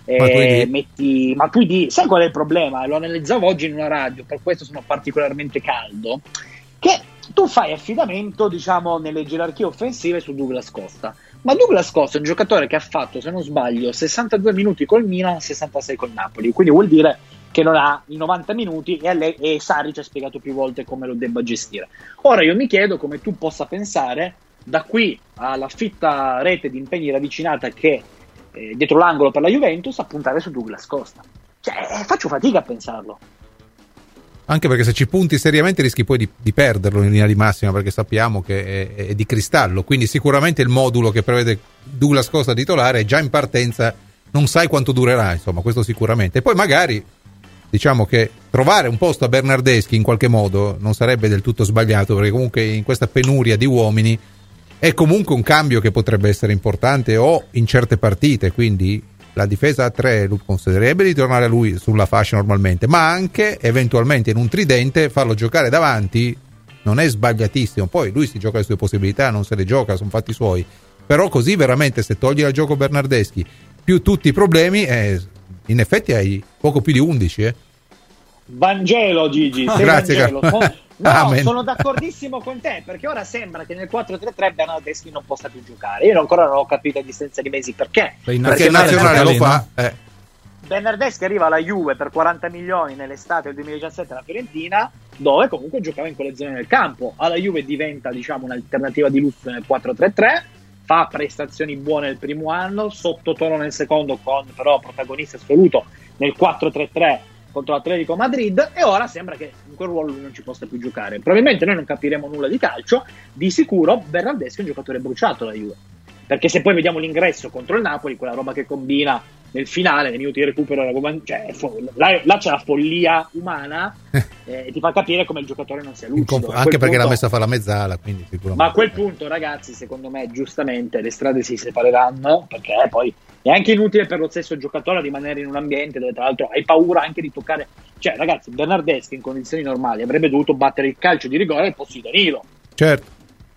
metti Matuidi. Sai qual è il problema? Lo analizzavo oggi in una radio, per questo sono particolarmente caldo, che tu fai affidamento, diciamo, nelle gerarchie offensive su Douglas Costa. Ma Douglas Costa è un giocatore che ha fatto, se non sbaglio, 62 minuti col Milan, 66 col Napoli, quindi vuol dire che non ha i 90 minuti e Sarri ci ha spiegato più volte come lo debba gestire. Ora io mi chiedo come tu possa pensare, da qui alla fitta rete di impegni ravvicinata che dietro l'angolo per la Juventus, a puntare su Douglas Costa. Cioè, faccio fatica a pensarlo. Anche perché se ci punti seriamente rischi poi di perderlo in linea di massima, perché sappiamo che è di cristallo, quindi sicuramente il modulo che prevede Douglas Costa titolare è già in partenza, non sai quanto durerà, insomma, questo sicuramente. E poi magari diciamo che trovare un posto a Bernardeschi in qualche modo non sarebbe del tutto sbagliato, perché comunque in questa penuria di uomini è comunque un cambio che potrebbe essere importante o in certe partite, quindi la difesa a 3 lui considererebbe di tornare a lui sulla fascia normalmente, ma anche eventualmente in un tridente farlo giocare davanti non è sbagliatissimo. Poi lui si gioca le sue possibilità, non se le gioca, sono fatti suoi, però così veramente se togli dal gioco Bernardeschi più tutti i problemi, in effetti hai poco più di 11. Vangelo, Gigi, sei grazie, Vangelo. No, sono d'accordissimo con te, perché ora sembra che nel 4-3-3 Bernardeschi non possa più giocare. Io ancora non ho capito a distanza di mesi perché. Perché il nazionale lo fa. Bernardeschi arriva alla Juve per 40 milioni nell'estate del 2017 alla Fiorentina, dove comunque giocava in quelle zone del campo. Alla Juve diventa, diciamo, un'alternativa di lusso nel 4-3-3, fa prestazioni buone il primo anno, sottotono nel secondo, con però protagonista assoluto nel 4-3-3 contro l'Atletico Madrid, e ora sembra che in quel ruolo lui non ci possa più giocare. Probabilmente noi non capiremo nulla di calcio, di sicuro Bernardeschi è un giocatore bruciato la Juve, perché se poi vediamo l'ingresso contro il Napoli, quella roba che combina nel finale, nei minuti di recupero, cioè, là c'è la follia umana, e ti fa capire come il giocatore non sia lucido. Anche perché l'ha messa a fare la mezzala, quindi sicuramente. Ma a quel punto, ragazzi, secondo me, giustamente le strade si separeranno, perché poi è anche inutile per lo stesso giocatore rimanere in un ambiente dove tra l'altro hai paura anche di toccare. Cioè, ragazzi, Bernardeschi in condizioni normali avrebbe dovuto battere il calcio di rigore al posto di Danilo. Certo.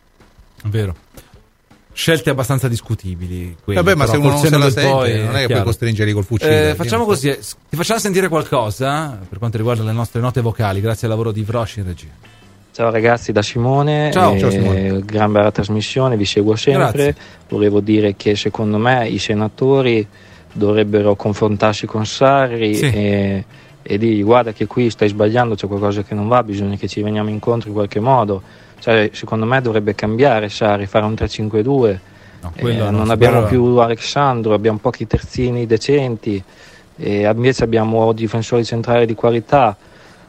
Vero. Scelte abbastanza discutibili. Vabbè, ma se uno non se la sente, non è che puoi costringerli col fucile. Facciamo così, ti facciamo sentire qualcosa per quanto riguarda le nostre note vocali, grazie al lavoro di Vrosci in regia. Ciao ragazzi, da Simone. Ciao Simone. Gran bella trasmissione, vi seguo sempre. Grazie. Volevo dire che secondo me i senatori dovrebbero confrontarsi con Sarri, sì, e dirgli: guarda che qui stai sbagliando, c'è qualcosa che non va, bisogna che ci veniamo incontro in qualche modo. Cioè, secondo me dovrebbe cambiare Sarri, fare un 3-5-2. Non abbiamo più Alexandro, abbiamo pochi terzini decenti, e invece abbiamo difensori centrali di qualità.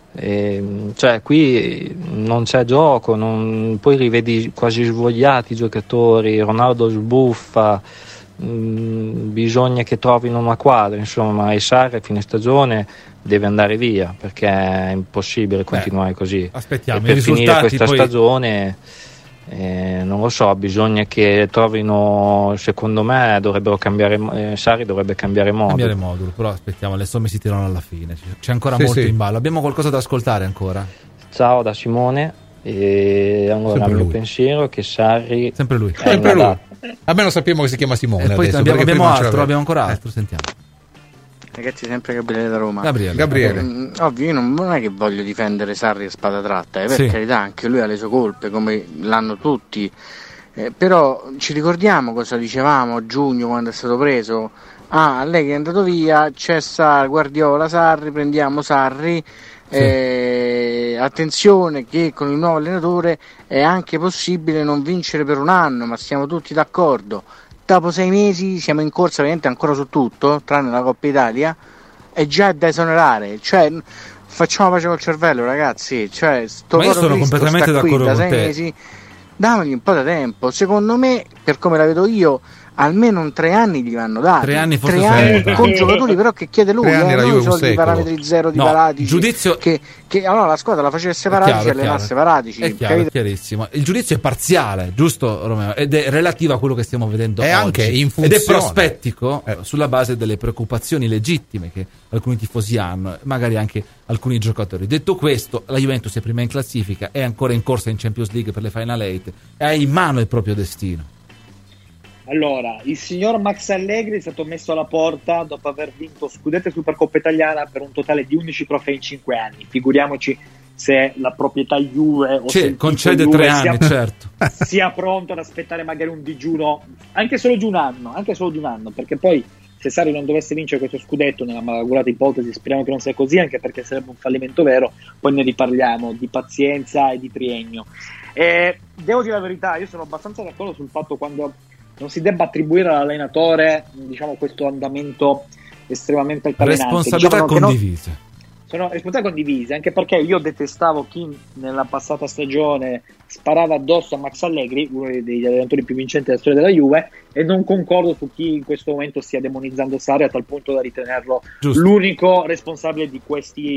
Cioè qui non c'è gioco, poi rivedi quasi svogliati i giocatori, Ronaldo sbuffa, bisogna che trovino una quadra, insomma, e Sarri a fine stagione deve andare via perché è impossibile continuare così. Aspettiamo e per finire questa poi... stagione non lo so, bisogna che trovino, secondo me dovrebbero cambiare, Sarri dovrebbe cambiare modulo. Però aspettiamo, le somme si tirano alla fine, c'è ancora molto in ballo. Abbiamo qualcosa da ascoltare ancora? Ciao da Simone, e allora il mio pensiero è che Sarri sempre lui. Almeno sappiamo che si chiama Simone e poi adesso, abbiamo ancora altro, sentiamo. Ragazzi, sempre Gabriele da Roma. Gabriele. Ovvio, io non è che voglio difendere Sarri a spada tratta, per carità, anche lui ha le sue colpe, come l'hanno tutti. Però ci ricordiamo cosa dicevamo a giugno quando è stato preso. Allegri è andato via, c'è Guardiola, Sarri, prendiamo Sarri. Attenzione che con il nuovo allenatore è anche possibile non vincere per un anno, ma siamo tutti d'accordo. Dopo 6 mesi siamo in corsa veramente ancora su tutto, tranne la Coppa Italia, è già da esonerare, cioè facciamo pace col cervello, ragazzi, cioè ma io sono completamente d'accordo con te. Mesi, damogli un po' di tempo, secondo me, per come la vedo io, almeno 3 anni gli vanno dati. 3 anni forse 3 anni con giocatori però che chiede lui, 3 anni la Juve, non i parametri zero di Paratici, giudizio... che allora la squadra la facesse Paratici, allenasse Paratici. È chiaro, è chiarissimo. Il giudizio è parziale, giusto Romeo? Ed è relativo a quello che stiamo vedendo oggi. Anche in funzione. Ed è prospettico sulla base delle preoccupazioni legittime che alcuni tifosi hanno, magari anche alcuni giocatori. Detto questo, la Juventus è prima in classifica, è ancora in corsa in Champions League per le Final 8, ha in mano il proprio destino. Allora, il signor Max Allegri è stato messo alla porta dopo aver vinto Scudetto e Supercoppa Italiana per un totale di 11 trofei in 5 anni. Figuriamoci se la proprietà Juve o concede Juve 3 anni, certo. sia pronto ad aspettare magari un digiuno anche solo di un anno, perché poi se Sarri non dovesse vincere questo scudetto, nella malaugurata ipotesi, speriamo che non sia così, anche perché sarebbe un fallimento vero, poi ne riparliamo di pazienza e di triennio. Devo dire la verità, io sono abbastanza d'accordo sul fatto quando non si debba attribuire all'allenatore, diciamo, questo andamento estremamente altalenante. Responsabilità condivise. Sono responsabilità condivise, anche perché io detestavo chi nella passata stagione sparava addosso a Max Allegri, uno degli allenatori più vincenti della storia della Juve, e non concordo su chi in questo momento stia demonizzando Sarri a tal punto da ritenerlo l'unico responsabile di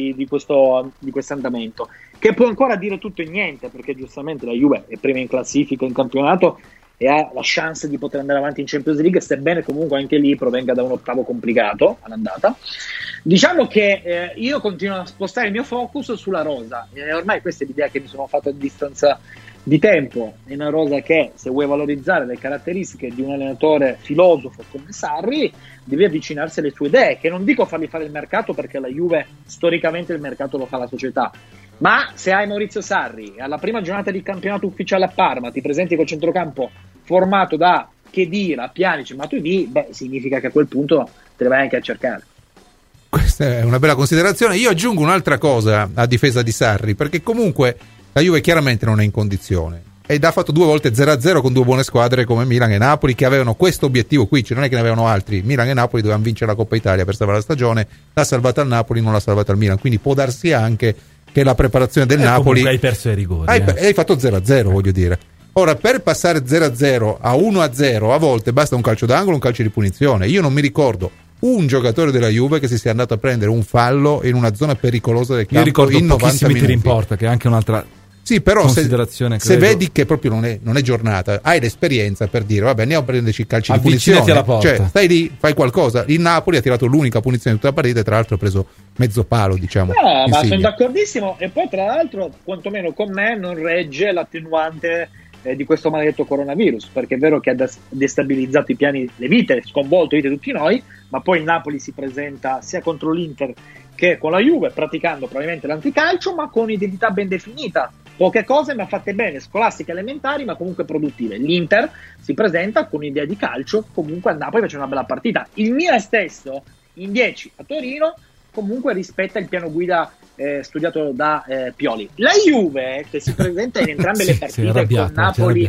questo andamento, che può ancora dire tutto e niente, perché giustamente la Juve è prima in classifica in campionato e ha la chance di poter andare avanti in Champions League, sebbene comunque anche lì provenga da un ottavo complicato all'andata. Diciamo che io continuo a spostare il mio focus sulla rosa, e ormai questa è l'idea che mi sono fatto a distanza di tempo. È una rosa che, se vuoi valorizzare le caratteristiche di un allenatore filosofo come Sarri, devi avvicinarsi alle sue idee, che non dico fargli fare il mercato, perché la Juve storicamente il mercato lo fa la società, ma se hai Maurizio Sarri alla prima giornata di campionato ufficiale a Parma ti presenti col centrocampo formato da Khedira, Pjanic, Matuidi, significa che a quel punto te le vai anche a cercare. Questa è una bella considerazione. Io aggiungo un'altra cosa a difesa di Sarri, perché comunque la Juve chiaramente non è in condizione ed ha fatto 2 volte 0-0 con 2 buone squadre come Milan e Napoli, che avevano questo obiettivo qui, cioè non è che ne avevano altri. Milan e Napoli dovevano vincere la Coppa Italia per salvare la stagione, l'ha salvata al Napoli, non l'ha salvata al Milan, quindi può darsi anche che la preparazione del Napoli hai perso ai rigori, hai fatto 0-0, voglio dire. Ora, per passare 0-0 a 1-0 a volte basta un calcio d'angolo, un calcio di punizione. Io non mi ricordo un giocatore della Juve che si sia andato a prendere un fallo in una zona pericolosa del campo. Io ricordo in 90 minuti. Tiri in porta, che è anche un'altra però considerazione, se vedi che proprio non è giornata, hai l'esperienza per dire vabbè, andiamo a prenderci i calci di punizione, alla porta. Cioè stai lì, fai qualcosa. Il Napoli ha tirato l'unica punizione di tutta la partita e tra l'altro ha preso mezzo palo, diciamo. No, ma sono d'accordissimo, e poi tra l'altro quantomeno con me non regge l'attenuante di questo maledetto coronavirus, perché è vero che ha destabilizzato i piani, le vite, sconvolto le vite di tutti noi, ma poi il Napoli si presenta sia contro l'Inter che con la Juve praticando probabilmente l'anticalcio, ma con identità ben definita, poche cose ma fatte bene, scolastiche, elementari, ma comunque produttive. L'Inter si presenta con un'idea di calcio, comunque a Napoli faceva una bella partita. Il Milan stesso in 10 a Torino comunque rispetta il piano guida studiato da Pioli. La Juve, che si presenta in entrambe le partite con Napoli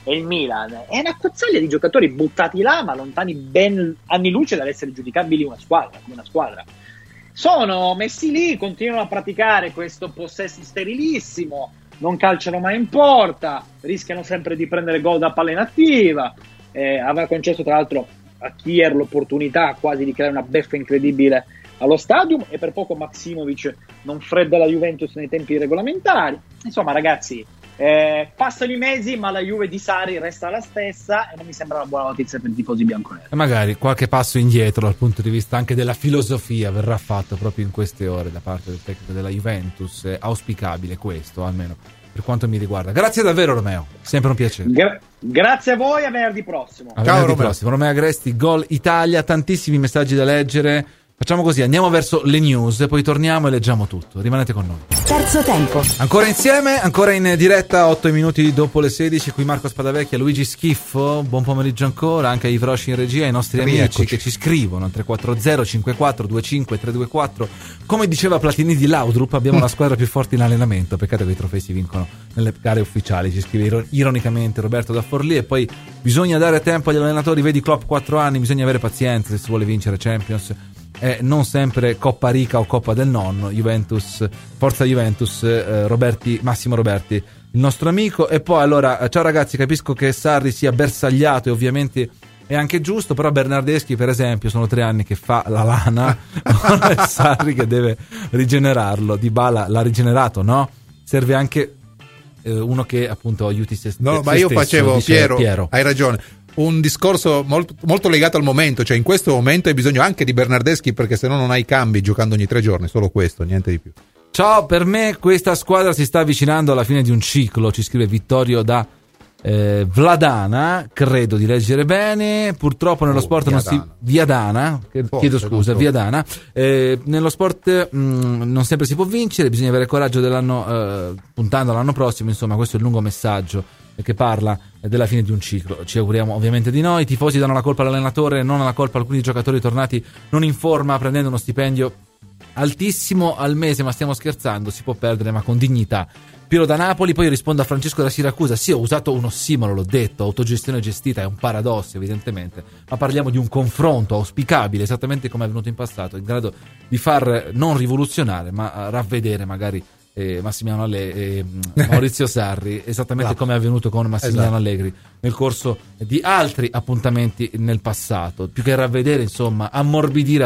e il Milan, è una cozzaglia di giocatori buttati là, ma lontani ben anni luce dall'essere giudicabili come una squadra. Sono messi lì, continuano a praticare questo possesso sterilissimo, non calciano mai in porta, rischiano sempre di prendere gol da palla inattiva. Aveva concesso tra l'altro a Kier l'opportunità quasi di creare una beffa incredibile allo stadium, e per poco Maksimovic non fredda la Juventus nei tempi regolamentari. Insomma, ragazzi, passano i mesi, ma la Juve di Sarri resta la stessa, e non mi sembra una buona notizia per i tifosi bianconeri. E magari qualche passo indietro dal punto di vista anche della filosofia verrà fatto proprio in queste ore da parte del tecnico della Juventus. È auspicabile questo, almeno per quanto mi riguarda. Grazie davvero, Romeo, sempre un piacere. Grazie a voi, a venerdì prossimo. Ciao, Romeo Agresti, Gol Italia, tantissimi messaggi da leggere. Facciamo così, andiamo verso le news, poi torniamo e leggiamo tutto. Rimanete con noi. Terzo tempo. Ancora insieme, ancora in diretta, 8 minuti dopo le 16. Qui Marco Spadavecchia, Luigi Schiffo. Buon pomeriggio ancora, anche ai Vroci in regia, ai nostri amici che ci scrivono al 340 54 25 324. Come diceva Platini di Laudrup, abbiamo la squadra più forte in allenamento. Peccato che i trofei si vincono nelle gare ufficiali, ci scrive ironicamente Roberto da Forlì. E poi bisogna dare tempo agli allenatori, vedi Klopp 4 anni, bisogna avere pazienza se si vuole vincere Champions. Non sempre Coppa Rica o Coppa del Nonno. Juventus, forza Juventus. Massimo Roberti, il nostro amico. E poi allora, ciao ragazzi, capisco che Sarri sia bersagliato e ovviamente è anche giusto, però Bernardeschi per esempio sono 3 anni che fa la lana. È Sarri che deve rigenerarlo. Dybala l'ha rigenerato, no? Serve anche uno che appunto aiuti se stesso. No, ma io facevo, Piero, hai ragione, un discorso molto legato al momento, cioè in questo momento hai bisogno anche di Bernardeschi, perché se no non hai cambi giocando ogni 3 giorni, solo questo, niente di più. Ciao, per me questa squadra si sta avvicinando alla fine di un ciclo, ci scrive Vittorio da Vladana, credo di leggere bene. Purtroppo nello sport Viadana, chiedo scusa, Viadana. Nello sport non sempre si può vincere, bisogna avere coraggio puntando all'anno prossimo. Insomma, questo è il lungo messaggio che parla della fine di un ciclo. Ci auguriamo ovviamente di no. I tifosi danno la colpa all'allenatore, non la colpa a alcuni giocatori tornati non in forma, prendendo uno stipendio altissimo al mese. Ma stiamo scherzando? Si può perdere, ma con dignità. Piero da Napoli. Poi io rispondo a Francesco da Siracusa. Sì, ho usato un ossimoro, l'ho detto, autogestione gestita è un paradosso evidentemente, ma parliamo di un confronto auspicabile, esattamente come è avvenuto in passato, in grado di far non rivoluzionare ma ravvedere magari Maurizio Sarri, esattamente come è avvenuto con Massimiliano Allegri nel corso di altri appuntamenti nel passato. Più che ravvedere, insomma, ammorbidire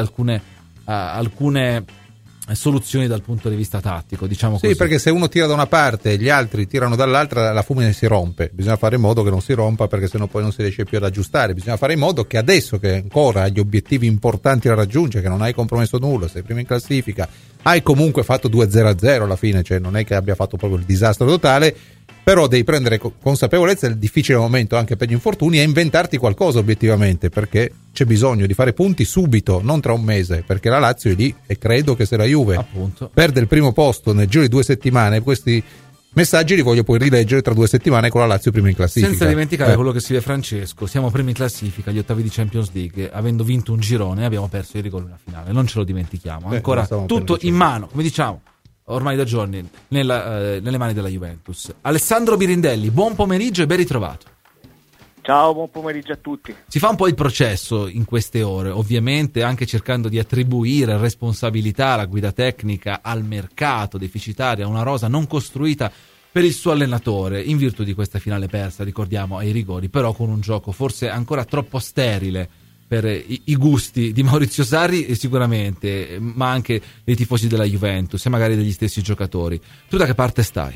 alcune soluzioni dal punto di vista tattico, diciamo così. Sì, perché se uno tira da una parte e gli altri tirano dall'altra, la fumina si rompe. Bisogna fare in modo che non si rompa, perché sennò poi non si riesce più ad aggiustare. Bisogna fare in modo che adesso che ancora hai gli obiettivi importanti da raggiungere, che non hai compromesso nulla, sei primo in classifica, hai comunque fatto 2-0-0 alla fine, cioè non è che abbia fatto proprio il disastro totale, però devi prendere consapevolezza del difficile momento anche per gli infortuni e inventarti qualcosa obiettivamente, perché c'è bisogno di fare punti subito, non tra un mese, perché la Lazio è lì e credo che se la Juve perde il primo posto nel giro di 2 settimane, questi messaggi li voglio poi rileggere tra 2 settimane con la Lazio prima in classifica. Senza dimenticare quello che scrive Francesco: siamo primi in classifica, agli ottavi di Champions League, avendo vinto un girone abbiamo perso i rigori in una finale, non ce lo dimentichiamo, ancora tutto in mano, come diciamo ormai da giorni, nelle mani della Juventus. Alessandro Birindelli, buon pomeriggio e ben ritrovato. Ciao, buon pomeriggio a tutti. Si fa un po' il processo in queste ore, ovviamente anche cercando di attribuire responsabilità alla guida tecnica, al mercato deficitario, a una rosa non costruita per il suo allenatore, in virtù di questa finale persa, ricordiamo, ai rigori, però con un gioco forse ancora troppo sterile per i gusti di Maurizio Sarri sicuramente, ma anche dei tifosi della Juventus e magari degli stessi giocatori. Tu da che parte stai?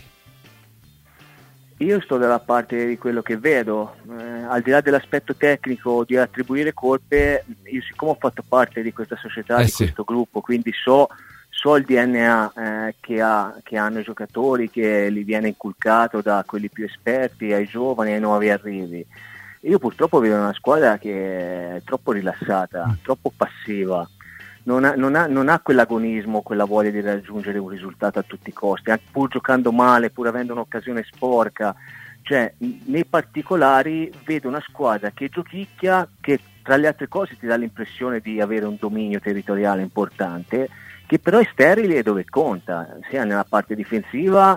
Io sto dalla parte di quello che vedo, al di là dell'aspetto tecnico di attribuire colpe. Io, siccome ho fatto parte di questa società, questo gruppo, quindi so il DNA che hanno i giocatori, che li viene inculcato da quelli più esperti ai giovani, ai nuovi arrivi. Io purtroppo vedo una squadra che è troppo rilassata, troppo passiva, non ha quell'agonismo, quella voglia di raggiungere un risultato a tutti i costi, pur giocando male, pur avendo un'occasione sporca. Cioè, nei particolari vedo una squadra che giochicchia, che tra le altre cose ti dà l'impressione di avere un dominio territoriale importante, che però è sterile dove conta, sia nella parte difensiva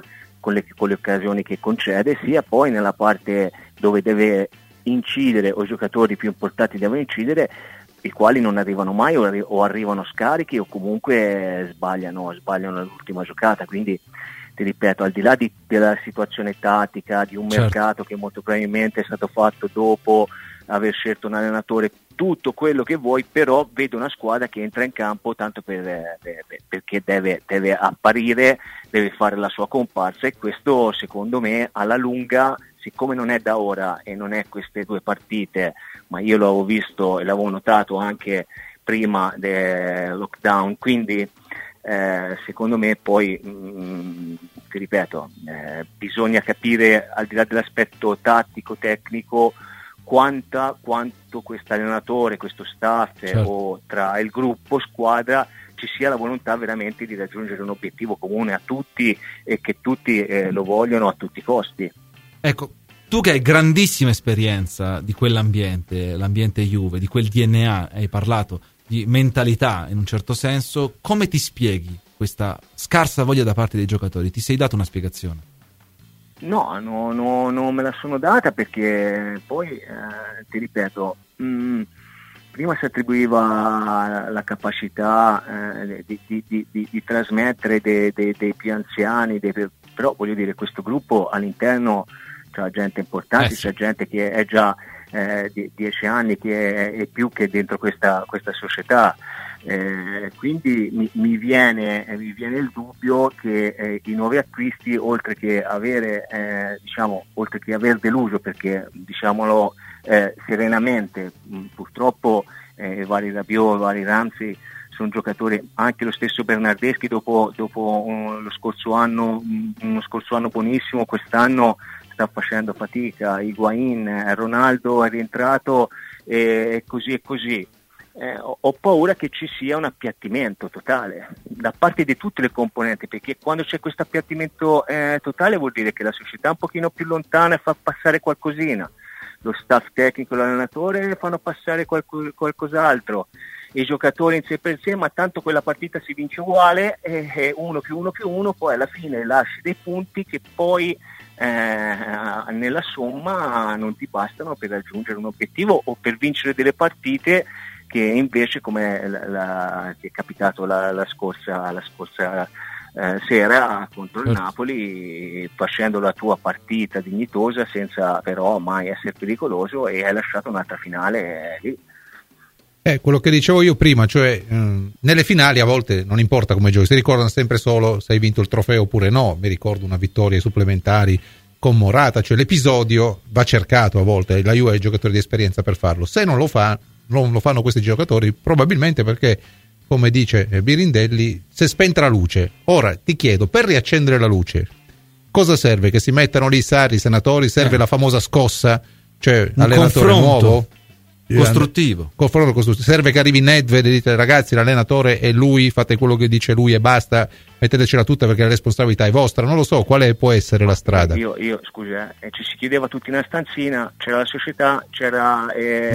con le occasioni che concede, sia poi nella parte dove deve incidere, o i giocatori più importanti devono incidere, i quali non arrivano mai o arrivano scarichi o comunque sbagliano l'ultima giocata. Quindi ti ripeto, al di là della situazione tattica, di un mercato che molto probabilmente è stato fatto dopo aver scelto un allenatore, tutto quello che vuoi, però vedo una squadra che entra in campo tanto perché deve apparire, deve fare la sua comparsa, e questo secondo me alla lunga, siccome non è da ora e non è queste 2 partite, ma io l'avevo visto e l'avevo notato anche prima del lockdown, quindi secondo me poi ti ripeto, bisogna capire, al di là dell'aspetto tattico, tecnico, quanto questo allenatore, questo staff o tra il gruppo squadra ci sia la volontà veramente di raggiungere un obiettivo comune a tutti e che tutti lo vogliono a tutti i costi. Ecco, tu che hai grandissima esperienza di quell'ambiente, l'ambiente Juve, di quel DNA, hai parlato di mentalità in un certo senso, come ti spieghi questa scarsa voglia da parte dei giocatori? Ti sei dato una spiegazione? No, non me la sono data, perché poi ti ripeto, prima si attribuiva la capacità di trasmettere dei più anziani, però voglio dire, questo gruppo all'interno c'è gente importante, c'è gente che è già 10 anni, che è più che dentro questa società. Quindi mi viene il dubbio che i nuovi acquisti, oltre che aver deluso, perché diciamolo serenamente, purtroppo vari Rabiot, vari Ramsey sono giocatori, anche lo stesso Bernardeschi dopo lo scorso anno buonissimo, quest'anno sta facendo fatica. Higuain, Ronaldo è rientrato e così. Ho paura che ci sia un appiattimento totale da parte di tutte le componenti, perché quando c'è questo appiattimento totale vuol dire che la società è un pochino più lontana e fa passare qualcosina, lo staff tecnico e l'allenatore fanno passare qualcos'altro, i giocatori in sé per sé, ma tanto quella partita si vince uguale, 1+1+1, poi alla fine lasci dei punti che poi nella somma non ti bastano per raggiungere un obiettivo o per vincere delle partite che invece, come che è capitato la scorsa sera contro il Napoli, facendo la tua partita dignitosa senza però mai essere pericoloso, e hai lasciato un'altra finale lì. Quello che dicevo io prima, cioè nelle finali a volte non importa come giochi, si ricordano sempre solo se hai vinto il trofeo oppure no. Mi ricordo una vittoria ai supplementari con Morata, cioè l'episodio va cercato a volte, la Juve ha i giocatori di esperienza per farlo. Se non lo fanno questi giocatori, probabilmente perché, come dice Birindelli, si è spenta la luce. Ora ti chiedo, per riaccendere la luce cosa serve? Che si mettano lì i senatori? Serve la famosa scossa, cioè un allenatore nuovo? Costruttivo. Serve che arrivi Nedved e dite: ragazzi, l'allenatore è lui, fate quello che dice lui e basta, mettetecela tutta perché la responsabilità è vostra. Non lo so quale può essere la strada. Io scusa, ci si chiudeva tutti in una stanzina, c'era la società, c'era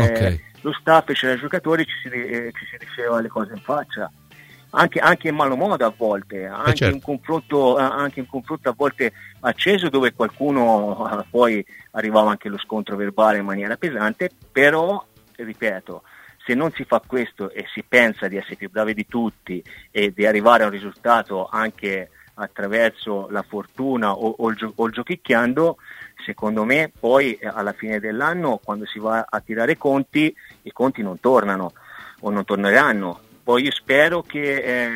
lo staff, c'era i giocatori, ci si diceva le cose in faccia, anche in malo modo a volte, anche in confronto a volte acceso, dove qualcuno poi arrivava anche lo scontro verbale in maniera pesante. Però ripeto, se non si fa questo e si pensa di essere più bravi di tutti e di arrivare a un risultato anche attraverso la fortuna o il giochicchiando, secondo me poi alla fine dell'anno, quando si va a tirare i conti non tornano o non torneranno. Poi io spero che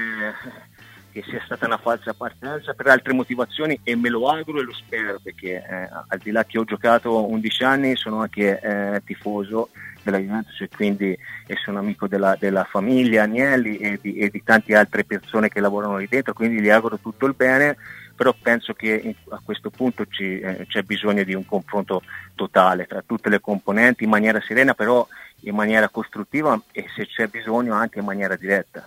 sia stata una falsa partenza per altre motivazioni, e me lo auguro e lo spero, perché al di là che ho giocato 11 anni sono anche tifoso della Juventus, e quindi sono amico della famiglia Agnelli e di tante altre persone che lavorano lì dentro, quindi gli auguro tutto il bene. Però penso che a questo punto c'è bisogno di un confronto totale tra tutte le componenti, in maniera serena, però in maniera costruttiva, e se c'è bisogno anche in maniera diretta.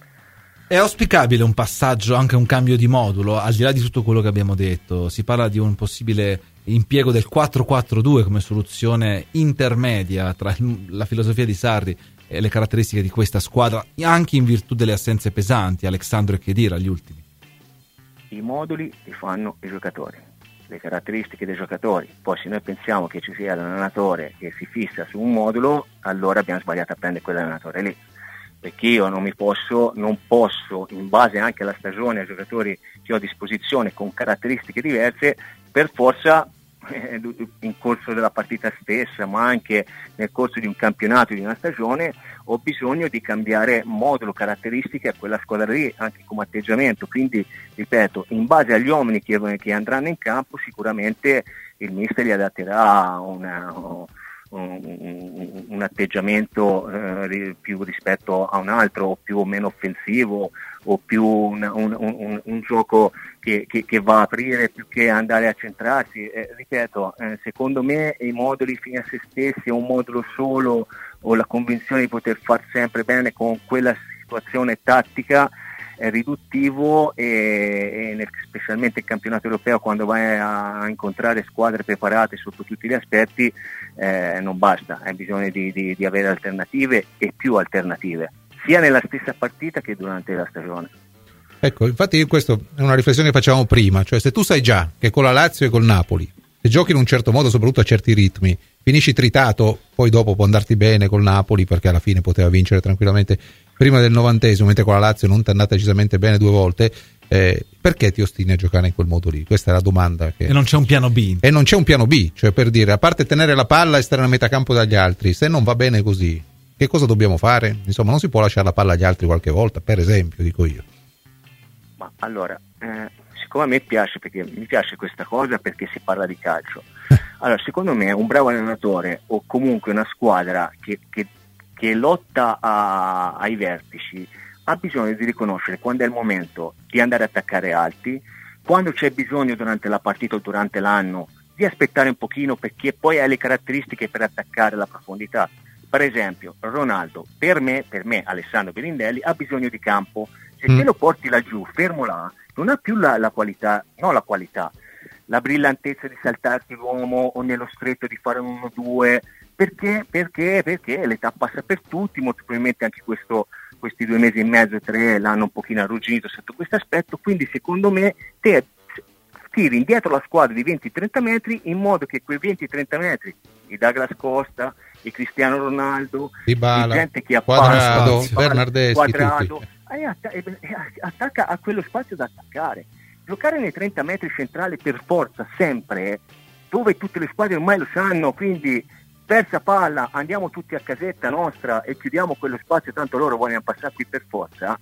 È auspicabile un passaggio, anche un cambio di modulo, al di là di tutto quello che abbiamo detto? Si parla di un possibile impiego del 4-4-2 come soluzione intermedia tra la filosofia di Sarri e le caratteristiche di questa squadra, anche in virtù delle assenze pesanti, Alexandro e Khedira agli ultimi. i moduli li fanno i giocatori, le caratteristiche dei giocatori. Poi se noi pensiamo che ci sia l'allenatore che si fissa su un modulo, allora abbiamo sbagliato a prendere quell'allenatore lì, perché io non posso, in base anche alla stagione, ai giocatori che ho a disposizione con caratteristiche diverse, per forza in corso della partita stessa, ma anche nel corso di un campionato, di una stagione, ho bisogno di cambiare modulo, caratteristiche a quella squadra lì, anche come atteggiamento. Quindi, ripeto, in base agli uomini che andranno in campo, sicuramente il mister gli adatterà un atteggiamento più rispetto a un altro, o più o meno offensivo, o più un gioco che va a aprire più che andare a centrarsi. Ripeto, secondo me i moduli fine a se stessi, un modulo solo, o la convinzione di poter far sempre bene con quella situazione tattica, è riduttivo, e specialmente il campionato europeo, quando vai a incontrare squadre preparate sotto tutti gli aspetti, non basta, hai bisogno di avere alternative, e più alternative, sia nella stessa partita che durante la stagione. Ecco, infatti questa è una riflessione che facevamo prima, cioè se tu sai già che con la Lazio e col Napoli, se giochi in un certo modo, soprattutto a certi ritmi, finisci tritato, poi dopo può andarti bene col Napoli, perché alla fine poteva vincere tranquillamente prima del 90°, mentre con la Lazio non ti è andata decisamente bene 2 volte, perché ti ostini a giocare in quel modo lì? Questa è la domanda. E non c'è un piano B. E non c'è un piano B, cioè, per dire, a parte tenere la palla e stare nel metacampo dagli altri, se non va bene così, che cosa dobbiamo fare? Insomma, non si può lasciare la palla agli altri qualche volta, per esempio, dico io. Ma allora, siccome a me piace, perché mi piace questa cosa, perché si parla di calcio. Allora, secondo me un bravo allenatore, o comunque una squadra che lotta ai vertici, ha bisogno di riconoscere quando è il momento di andare a attaccare alti, quando c'è bisogno durante la partita o durante l'anno di aspettare un pochino, perché poi hai le caratteristiche per attaccare la profondità. Per esempio, Ronaldo, per me Alessandro Birindelli, ha bisogno di campo. Se te lo porti laggiù, fermo là, non ha più la qualità, la brillantezza di saltarti l'uomo, o nello stretto di fare un 1-2, perché l'età passa per tutti, molto probabilmente anche questi 2 mesi e mezzo, 3 l'hanno un pochino arrugginito sotto questo aspetto. Quindi secondo me te tiri indietro la squadra di 20-30 metri, in modo che quei 20-30 metri, i Douglas Costa, i Cristiano Ronaldo, Dybala, gente che Quadrado, Bernardeschi, tutti. Attacca a quello spazio da attaccare. Giocare nei 30 metri centrali per forza, sempre, dove tutte le squadre ormai lo sanno, quindi persa palla, andiamo tutti a casetta nostra e chiudiamo quello spazio, tanto loro vogliono passare qui per forza.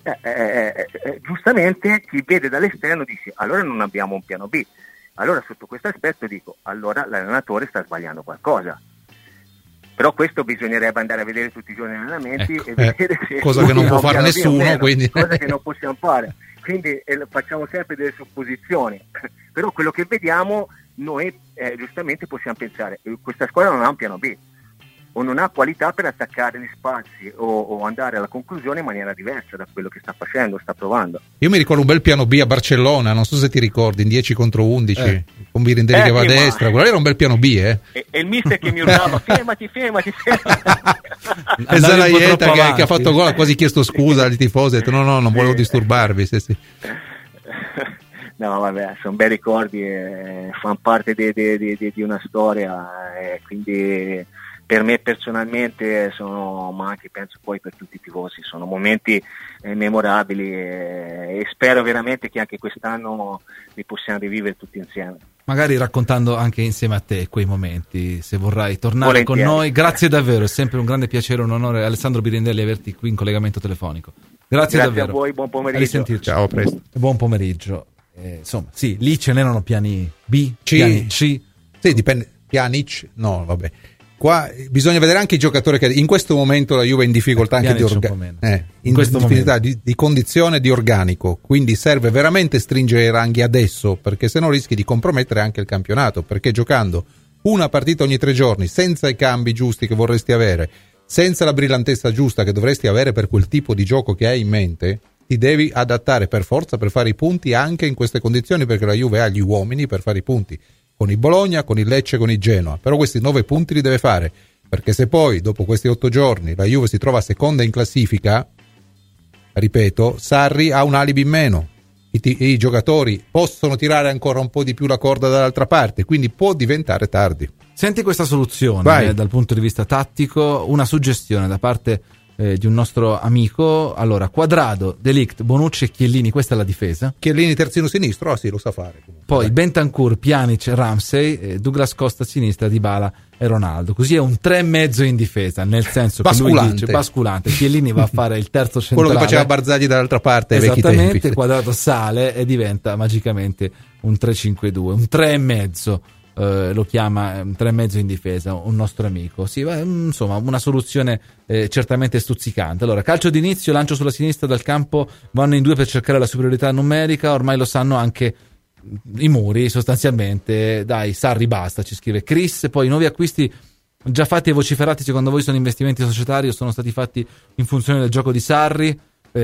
Giustamente chi vede dall'esterno dice: allora non abbiamo un piano B. Allora sotto questo aspetto dico: allora l'allenatore sta sbagliando qualcosa. Però questo bisognerebbe andare a vedere tutti i giorni in allenamenti, e vedere se cosa che non può fare nessuno, quindi cosa che non possiamo fare, quindi facciamo sempre delle supposizioni. Però quello che vediamo noi, giustamente possiamo pensare: questa squadra non ha un piano B, o non ha qualità per attaccare gli spazi, o andare alla conclusione in maniera diversa da quello che sta facendo, sta provando. Io mi ricordo un bel piano B a Barcellona, non so se ti ricordi, in 10 contro 11, con Birindelli che va a destra, quello era un bel piano B, E il mister che mi urlava: fermati. E Zalaieta che ha fatto gol, ha quasi chiesto scusa ai tifosi, ha detto no, non volevo disturbarvi. Sì. No, vabbè, sono bei ricordi, fanno parte di una storia, quindi per me personalmente ma anche penso poi per tutti i tifosi, sono momenti memorabili, e spero veramente che anche quest'anno li possiamo rivivere tutti insieme. Magari raccontando anche insieme a te quei momenti, se vorrai tornare Volentieri. con noi. Grazie davvero, è sempre un grande piacere, un onore, Alessandro Birindelli, averti qui in collegamento telefonico. Grazie davvero. A voi, buon pomeriggio. A risentirci. Ciao, a presto. Buon pomeriggio. Insomma, sì, lì ce n'erano piani B, C. piani C. Sì, dipende. Pjanic, no, vabbè. Qua bisogna vedere anche i giocatori che in questo momento la Juve è in difficoltà anche in difficoltà di condizione, di organico, quindi serve veramente stringere i ranghi adesso, perché sennò rischi di compromettere anche il campionato, perché giocando una partita ogni 3 giorni senza i cambi giusti che vorresti avere, senza la brillantezza giusta che dovresti avere per quel tipo di gioco che hai in mente, ti devi adattare per forza per fare i punti anche in queste condizioni, perché la Juve ha gli uomini per fare i punti con il Bologna, con il Lecce, con il Genoa, però questi 9 punti li deve fare, perché se poi dopo questi 8 giorni la Juve si trova seconda in classifica, ripeto, Sarri ha un alibi in meno, i giocatori possono tirare ancora un po' di più la corda dall'altra parte, quindi può diventare tardi. Senti questa soluzione dal punto di vista tattico, una suggestione da parte di un nostro amico. Allora, Quadrado, De Ligt, Bonucci e Chiellini, questa è la difesa. Chiellini terzino sinistro, sì, lo sa fare. Poi Bentancur, Pjanic, Ramsey, Douglas Costa a sinistra, Dybala e Ronaldo. Così è un 3,5 in difesa, nel senso che lui dice basculante. Chiellini va a fare il terzo centrale, quello che faceva Barzagli dall'altra parte. Esattamente, Quadrado sale e diventa magicamente un 3-5-2, un 3,5. Lo chiama 3,5 in difesa, un nostro amico. Sì, insomma, una soluzione certamente stuzzicante. Allora, calcio d'inizio, lancio sulla sinistra dal campo, vanno in due per cercare la superiorità numerica. Ormai lo sanno anche i muri, sostanzialmente. Dai, Sarri, basta, ci scrive Chris. Poi nuovi acquisti già fatti e vociferati, secondo voi sono investimenti societari o sono stati fatti in funzione del gioco di Sarri?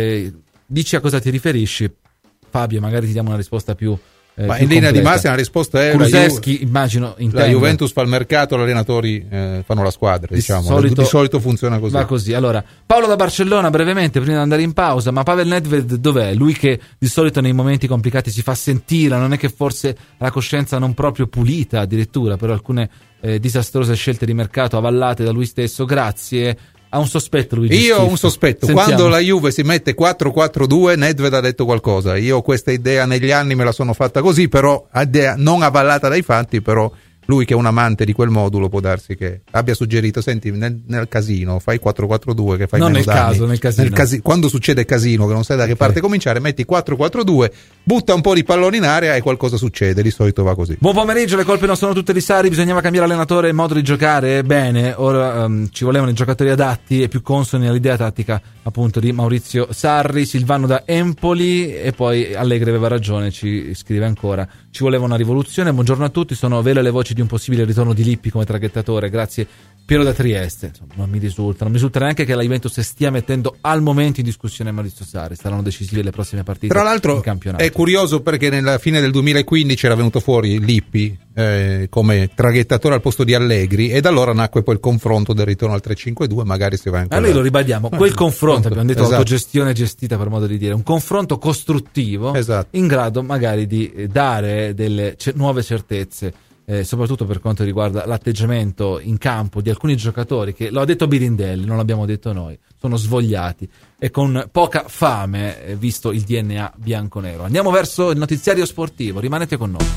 Dici a cosa ti riferisci, Fabio, magari ti diamo una risposta più ma in linea di massima la risposta è Kulusevski, immagino la Juventus fa il mercato, gli allenatori fanno la squadra, diciamo. Di solito funziona così. Va così. Allora, Paolo da Barcellona, brevemente prima di andare in pausa, ma Pavel Nedved dov'è? Lui che di solito nei momenti complicati si fa sentire, non è che forse la coscienza non proprio pulita addirittura per alcune disastrose scelte di mercato avallate da lui stesso? Grazie. Ha un sospetto Luigi Io Schifo. Ho un sospetto. Sentiamo. Quando la Juve si mette 4-4-2, Nedved ha detto qualcosa. Io questa idea negli anni me la sono fatta così, però idea non avallata dai fatti, però lui che è un amante di quel modulo può darsi che abbia suggerito, senti, nel casino fai 4-4-2 che fai non meno nel danni. caso, nel casino. Quando succede casino che non sai da che parte cominciare, metti 4-4-2, butta un po' di pallone in area e qualcosa succede, di solito va così. Buon pomeriggio, le colpe non sono tutte di Sarri, bisognava cambiare allenatore e modo di giocare. Bene, ora ci volevano i giocatori adatti e più consoni all'idea tattica appunto di Maurizio Sarri. Silvano da Empoli, e poi Allegri aveva ragione, ci scrive ancora, ci voleva una rivoluzione. Buongiorno a tutti, sono vere le voci di un possibile ritorno di Lippi come traghettatore, grazie Piero da Trieste. Insomma, non mi risulta neanche che la Juventus stia mettendo al momento in discussione Maurizio Sarri, saranno decisive le prossime partite. Tra l'altro in campionato. È curioso perché nella fine del 2015 era venuto fuori Lippi come traghettatore al posto di Allegri, e da allora nacque poi il confronto del ritorno al 3-5-2, magari si va ancora. Noi lo ribadiamo, quel confronto, abbiamo detto, esatto. Autogestione gestita, per modo di dire, un confronto costruttivo, esatto, in grado magari di dare delle nuove certezze, soprattutto per quanto riguarda l'atteggiamento in campo di alcuni giocatori che, lo ha detto Birindelli, non l'abbiamo detto noi, sono svogliati e con poca fame, visto il DNA bianconero. Andiamo verso il notiziario sportivo, rimanete con noi.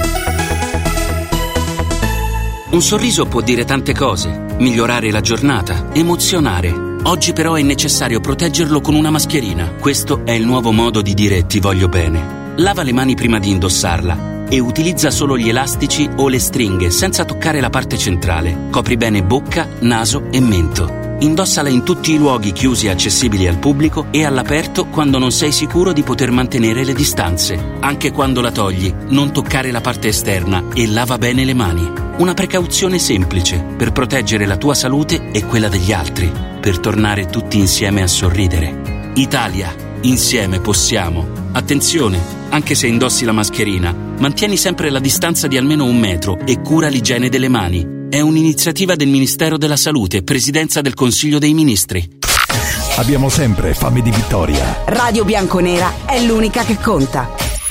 Un sorriso può dire tante cose, migliorare la giornata, emozionare. Oggi però è necessario proteggerlo con una mascherina. Questo è il nuovo modo di dire ti voglio bene. Lava le mani prima di indossarla e utilizza solo gli elastici o le stringhe senza toccare la parte centrale. Copri bene bocca, naso e mento. Indossala in tutti i luoghi chiusi e accessibili al pubblico e all'aperto quando non sei sicuro di poter mantenere le distanze. Anche quando la togli, non toccare la parte esterna e lava bene le mani. Una precauzione semplice per proteggere la tua salute e quella degli altri, per tornare tutti insieme a sorridere. Italia, insieme possiamo. Attenzione, anche se indossi la mascherina, mantieni sempre la distanza di almeno 1 metro e cura l'igiene delle mani. È un'iniziativa del Ministero della Salute, Presidenza del Consiglio dei Ministri. Abbiamo sempre fame di vittoria. Radio Bianconera è l'unica che conta.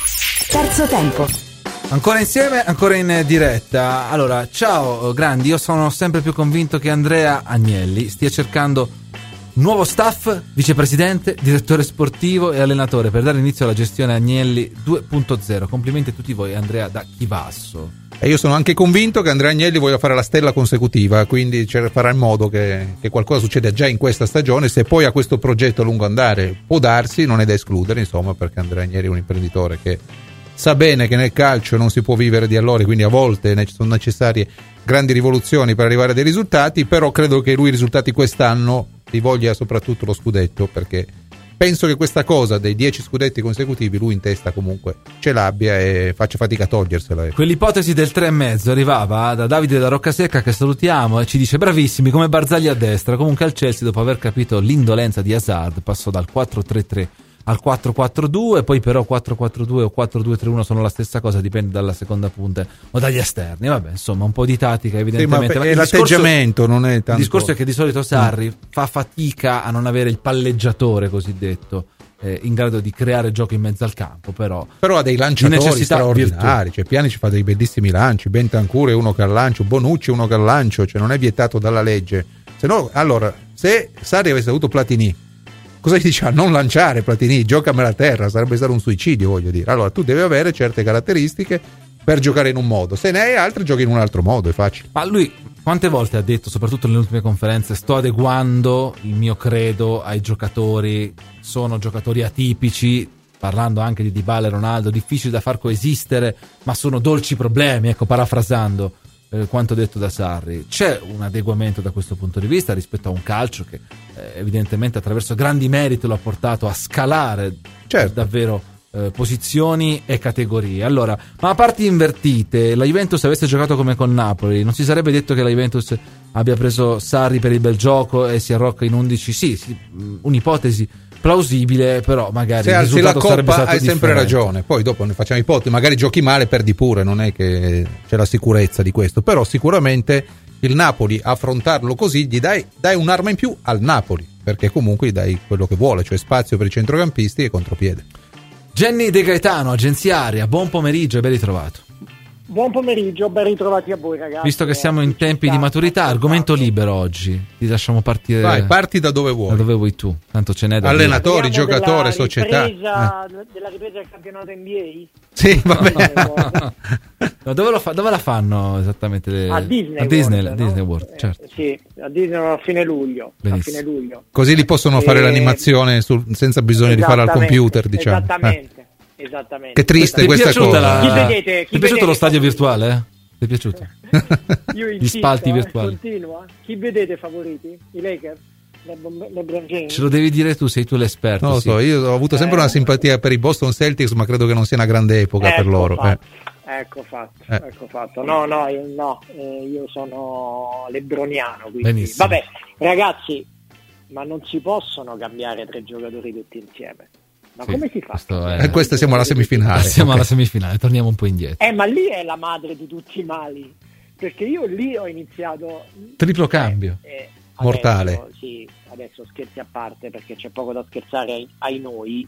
Terzo tempo. Ancora insieme, ancora in diretta. Allora, ciao grandi, io sono sempre più convinto che Andrea Agnelli stia cercando nuovo staff, vicepresidente, direttore sportivo e allenatore per dare inizio alla gestione Agnelli 2.0. Complimenti a tutti voi, Andrea da Chivasso. E io sono anche convinto che Andrea Agnelli voglia fare la stella consecutiva, quindi farà in modo che qualcosa succeda già in questa stagione. Se poi ha questo progetto a lungo andare, può darsi, non è da escludere, insomma, perché Andrea Agnelli è un imprenditore che sa bene che nel calcio non si può vivere di allori, quindi a volte sono necessarie grandi rivoluzioni per arrivare a dei risultati, però credo che lui i risultati quest'anno li voglia soprattutto lo scudetto, perché penso che questa cosa dei 10 scudetti consecutivi lui in testa comunque ce l'abbia e faccia fatica a togliersela. Quell'ipotesi del 3,5 arrivava da Davide da Roccasecca, che salutiamo, e ci dice bravissimi come Barzagli a destra. Comunque al Chelsea, dopo aver capito l'indolenza di Hazard, passò dal 4-3-3 al 4-4-2, poi però 4-4-2 o 4-2-3-1 sono la stessa cosa, dipende dalla seconda punta o dagli esterni. Vabbè, insomma, un po' di tattica evidentemente. Sì, ma l'atteggiamento non è tanto. Il discorso è che di solito Sarri fa fatica a non avere il palleggiatore cosiddetto, in grado di creare gioco in mezzo al campo, però ha dei lanciatori straordinari, cioè Pjanic fa dei bellissimi lanci, Bentancur è uno che ha il lancio, Bonucci è uno che ha il lancio, cioè non è vietato dalla legge. Se no, allora, se Sarri avesse avuto Platini, cosa gli diceva? Non lanciare Platini, giocamela a terra, sarebbe stato un suicidio, voglio dire. Allora tu devi avere certe caratteristiche per giocare in un modo, se ne hai altre giochi in un altro modo, è facile. Ma lui quante volte ha detto, soprattutto nelle ultime conferenze, sto adeguando il mio credo ai giocatori, sono giocatori atipici, parlando anche di Dybala e Ronaldo, difficili da far coesistere, ma sono dolci problemi, ecco, parafrasando quanto detto da Sarri. C'è un adeguamento da questo punto di vista rispetto a un calcio che evidentemente attraverso grandi meriti lo ha portato a scalare davvero posizioni e categorie. Allora, ma a parti invertite, la Juventus avesse giocato come con Napoli, non si sarebbe detto che la Juventus abbia preso Sarri per il bel gioco e si arrocca in 11? Sì, un'ipotesi plausibile, però magari se il alzi la risultato sarebbe coppa stato hai sempre differente. ragione, poi dopo ne facciamo ipotesi, magari giochi male, perdi pure, non è che c'è la sicurezza di questo, però sicuramente il Napoli, affrontarlo così, gli dai un'arma in più al Napoli, perché comunque gli dai quello che vuole, cioè spazio per i centrocampisti e contropiede. Gianni De Gaetano, Agenzia Aria, buon pomeriggio e ben ritrovato. Buon pomeriggio, ben ritrovati a voi ragazzi. Visto che siamo in tempi di maturità, argomento libero oggi, ti lasciamo partire. Vai, parti da dove vuoi. Da dove vuoi tu, tanto ce n'è da allenatori, giocatori, società. Della ripresa del campionato NBA? Sì, vabbè. No, dove la fanno esattamente? A Disney World, certo. Sì, a Disney a fine luglio. Così li possono fare l'animazione senza bisogno di fare al computer, diciamo. Esattamente. Che triste questa cosa. Chi ti è piaciuto lo stadio virtuale? Ti è piaciuto? Io gli spalti virtuali. Continua. Chi vedete favoriti? I Lakers? LeBron James? Ce lo devi dire tu, sei tu l'esperto. Non lo so, io ho avuto sempre una simpatia per i Boston Celtics, ma credo che non sia una grande epoca per loro. Ecco fatto. No, io sono lebroniano, quindi. Benissimo. Vabbè, ragazzi, ma non si possono cambiare 3 giocatori tutti insieme. Ma come si fa? Questa siamo alla semifinale. Siamo alla semifinale, torniamo un po' indietro. Ma lì è la madre di tutti i mali, perché io lì ho iniziato triplo cambio. Mortale. Adesso scherzi a parte, perché c'è poco da scherzare ai noi.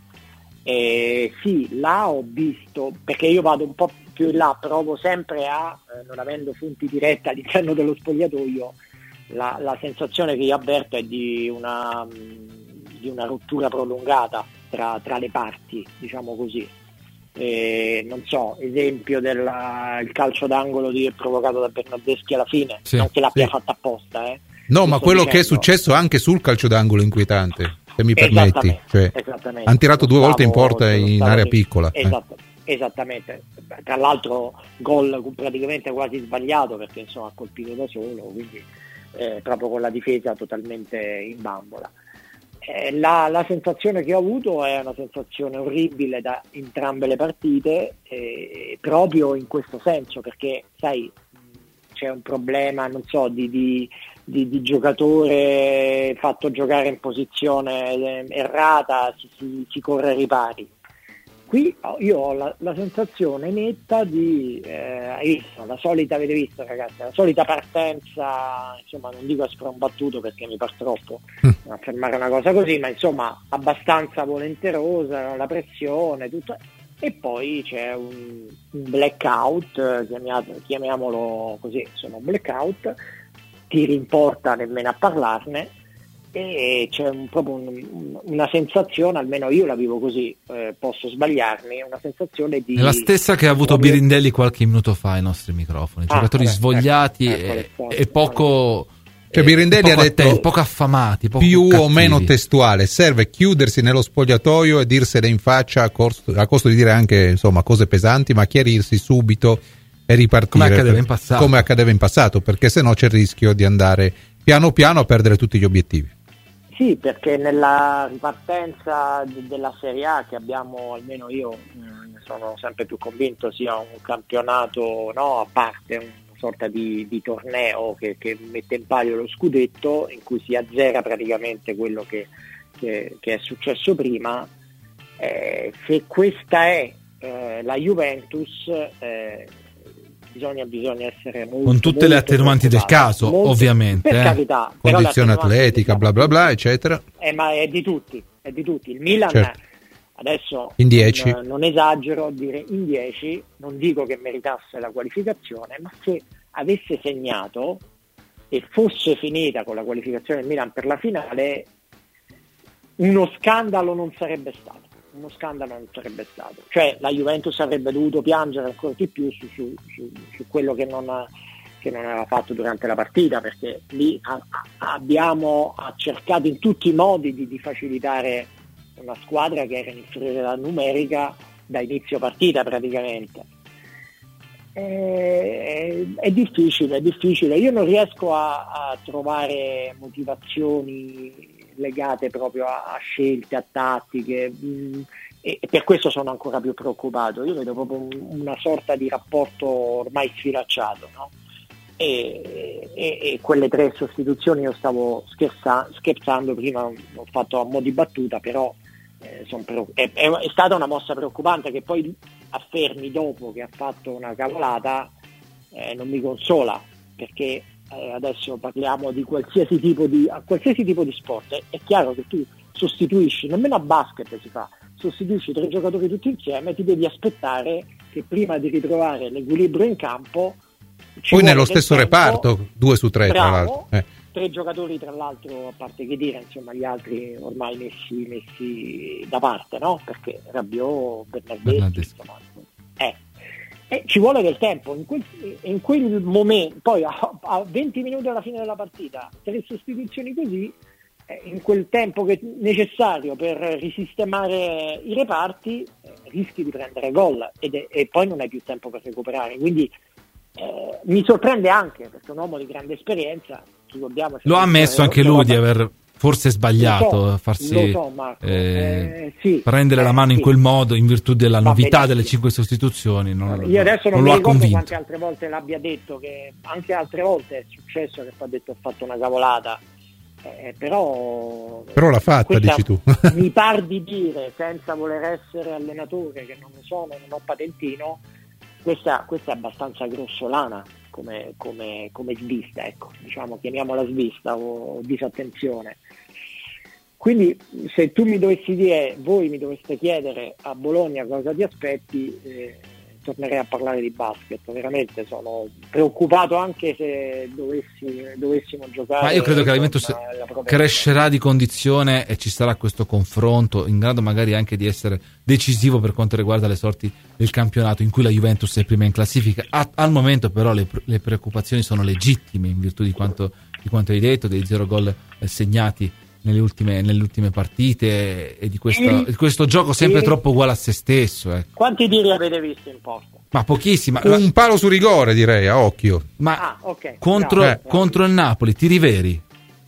Sì, là ho visto, perché io vado un po' più in là, provo sempre non avendo fonti dirette all'interno dello spogliatoio, la sensazione che io avverto è di una rottura prolungata tra le parti, diciamo così. Non so, esempio il calcio d'angolo provocato da Bernardeschi alla fine, non che l'abbia fatta apposta. No, ma quello che è successo anche sul calcio d'angolo è inquietante, se mi permetti. Cioè, hanno tirato 2 volte in porta in area piccola. Esattamente. Tra l'altro gol praticamente quasi sbagliato, perché insomma ha colpito da solo, quindi proprio con la difesa totalmente in bambola. La sensazione che ho avuto è una sensazione orribile da entrambe le partite, proprio in questo senso, perché sai, c'è un problema, non so, di giocatore fatto giocare in posizione errata, si corre ai ripari. Qui io ho la sensazione netta di la solita, avete visto ragazzi, la solita partenza, insomma non dico a sprombattuto perché mi par troppo affermare una cosa così, ma insomma abbastanza volenterosa, la pressione, tutto, e poi c'è un blackout, chiamiamolo così, insomma un blackout, tiri in porta nemmeno a parlarne, e c'è proprio una sensazione, almeno io la vivo così, posso sbagliarmi, una sensazione di... È la stessa che ha avuto Birindelli qualche minuto fa ai nostri microfoni, giocatori svogliati e poco... Cioè Birindelli ha detto poco affamati, poco più cattivi. O meno testuale, serve chiudersi nello spogliatoio e dirsene in faccia a costo di dire anche insomma cose pesanti, ma chiarirsi subito e ripartire come accadeva in passato, perché sennò c'è il rischio di andare piano piano a perdere tutti gli obiettivi. Sì, perché nella ripartenza della Serie A che abbiamo, almeno io sono sempre più convinto sia un campionato, a parte una sorta di torneo che mette in palio lo scudetto, in cui si azzera praticamente quello che è successo prima. Se questa è la Juventus, bisogna essere molto, con tutte le attenuanti del caso, ovviamente, per carità, condizione atletica, bla bla bla, eccetera. Ma è di tutti. Il Milan, certo. Adesso in 10. Non esagero a dire in 10, non dico che meritasse la qualificazione, ma se avesse segnato e fosse finita con la qualificazione del Milan per la finale, uno scandalo non sarebbe stato. Cioè la Juventus avrebbe dovuto piangere ancora di più su quello che non aveva fatto durante la partita, perché lì abbiamo cercato in tutti i modi di facilitare una squadra che era in inferiorità numerica da inizio partita praticamente. È difficile. Io non riesco a trovare motivazioni legate proprio a scelte, a tattiche, e per questo sono ancora più preoccupato. Io vedo proprio una sorta di rapporto ormai sfilacciato, no? E quelle 3 sostituzioni, io stavo scherzando prima, ho fatto a mo' di battuta, però è stata una mossa preoccupante, che poi affermi dopo che ha fatto una cavolata non mi consola, perché adesso parliamo di qualsiasi tipo di sport. È chiaro che tu sostituisci, nemmeno a basket si fa, sostituisci 3 giocatori tutti insieme, ti devi aspettare che prima di ritrovare l'equilibrio in campo, poi nello stesso reparto 2 su 3 tra l'altro, 3 giocatori tra l'altro, a parte che dire, insomma, gli altri ormai messi da parte, no? Perché Rabiot, Bernardeschi, insomma, ci vuole del tempo in quel momento. Poi a 20 minuti alla fine della partita 3 sostituzioni così, in quel tempo che è necessario per risistemare i reparti, rischi di prendere gol e poi non hai più tempo per recuperare. Quindi mi sorprende anche, perché è un uomo di grande esperienza, lo ha ammesso anche lui di aver forse sbagliato a farsi prendere la mano in quel modo, in virtù della novità delle 5 sostituzioni. Io adesso non mi ricordo quante altre volte l'abbia detto, che anche altre volte è successo che ha detto ho fatto una cavolata, però l'ha fatta, dici tu. Mi par di dire, senza voler essere allenatore, che non ne sono, non ho patentino, questa è abbastanza grossolana come svista, ecco, diciamo, chiamiamola svista o disattenzione. Quindi se tu voi mi doveste chiedere a Bologna cosa ti aspetti, tornerei a parlare di basket. Veramente sono preoccupato, anche se dovessimo giocare. Ma io credo che la Juventus crescerà di condizione e ci sarà questo confronto in grado magari anche di essere decisivo per quanto riguarda le sorti del campionato, in cui la Juventus è prima in classifica. Al momento però le preoccupazioni sono legittime, in virtù di quanto hai detto, dei 0 gol segnati nelle ultime partite e di questo gioco sempre troppo uguale a se stesso. Quanti tiri avete visto in porta? Ma pochissimi. Un palo su rigore, direi, a occhio. Ma contro il Napoli, tiri veri?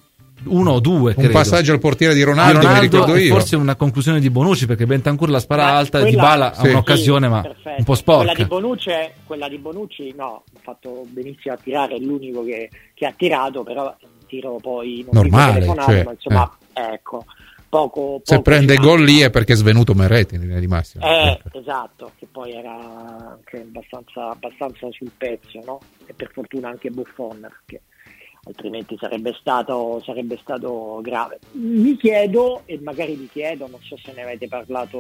1 o 2, credo. Un passaggio al portiere di Ronaldo, mi ricordo io. Forse una conclusione di Bonucci, perché Bentancur la spara alta, e Dybala ha un'occasione, ma perfetto, un po' sporca. Quella di Bonucci no, ha fatto benissimo a tirare, è l'unico che ha tirato, però tiro poi non normale, ma insomma, ecco, poco se prende gol lì è perché è svenuto Meret in linea di massima. Esatto, che poi era anche abbastanza sul pezzo, no? E per fortuna anche Buffon, perché altrimenti sarebbe stato grave. Mi chiedo, non so se ne avete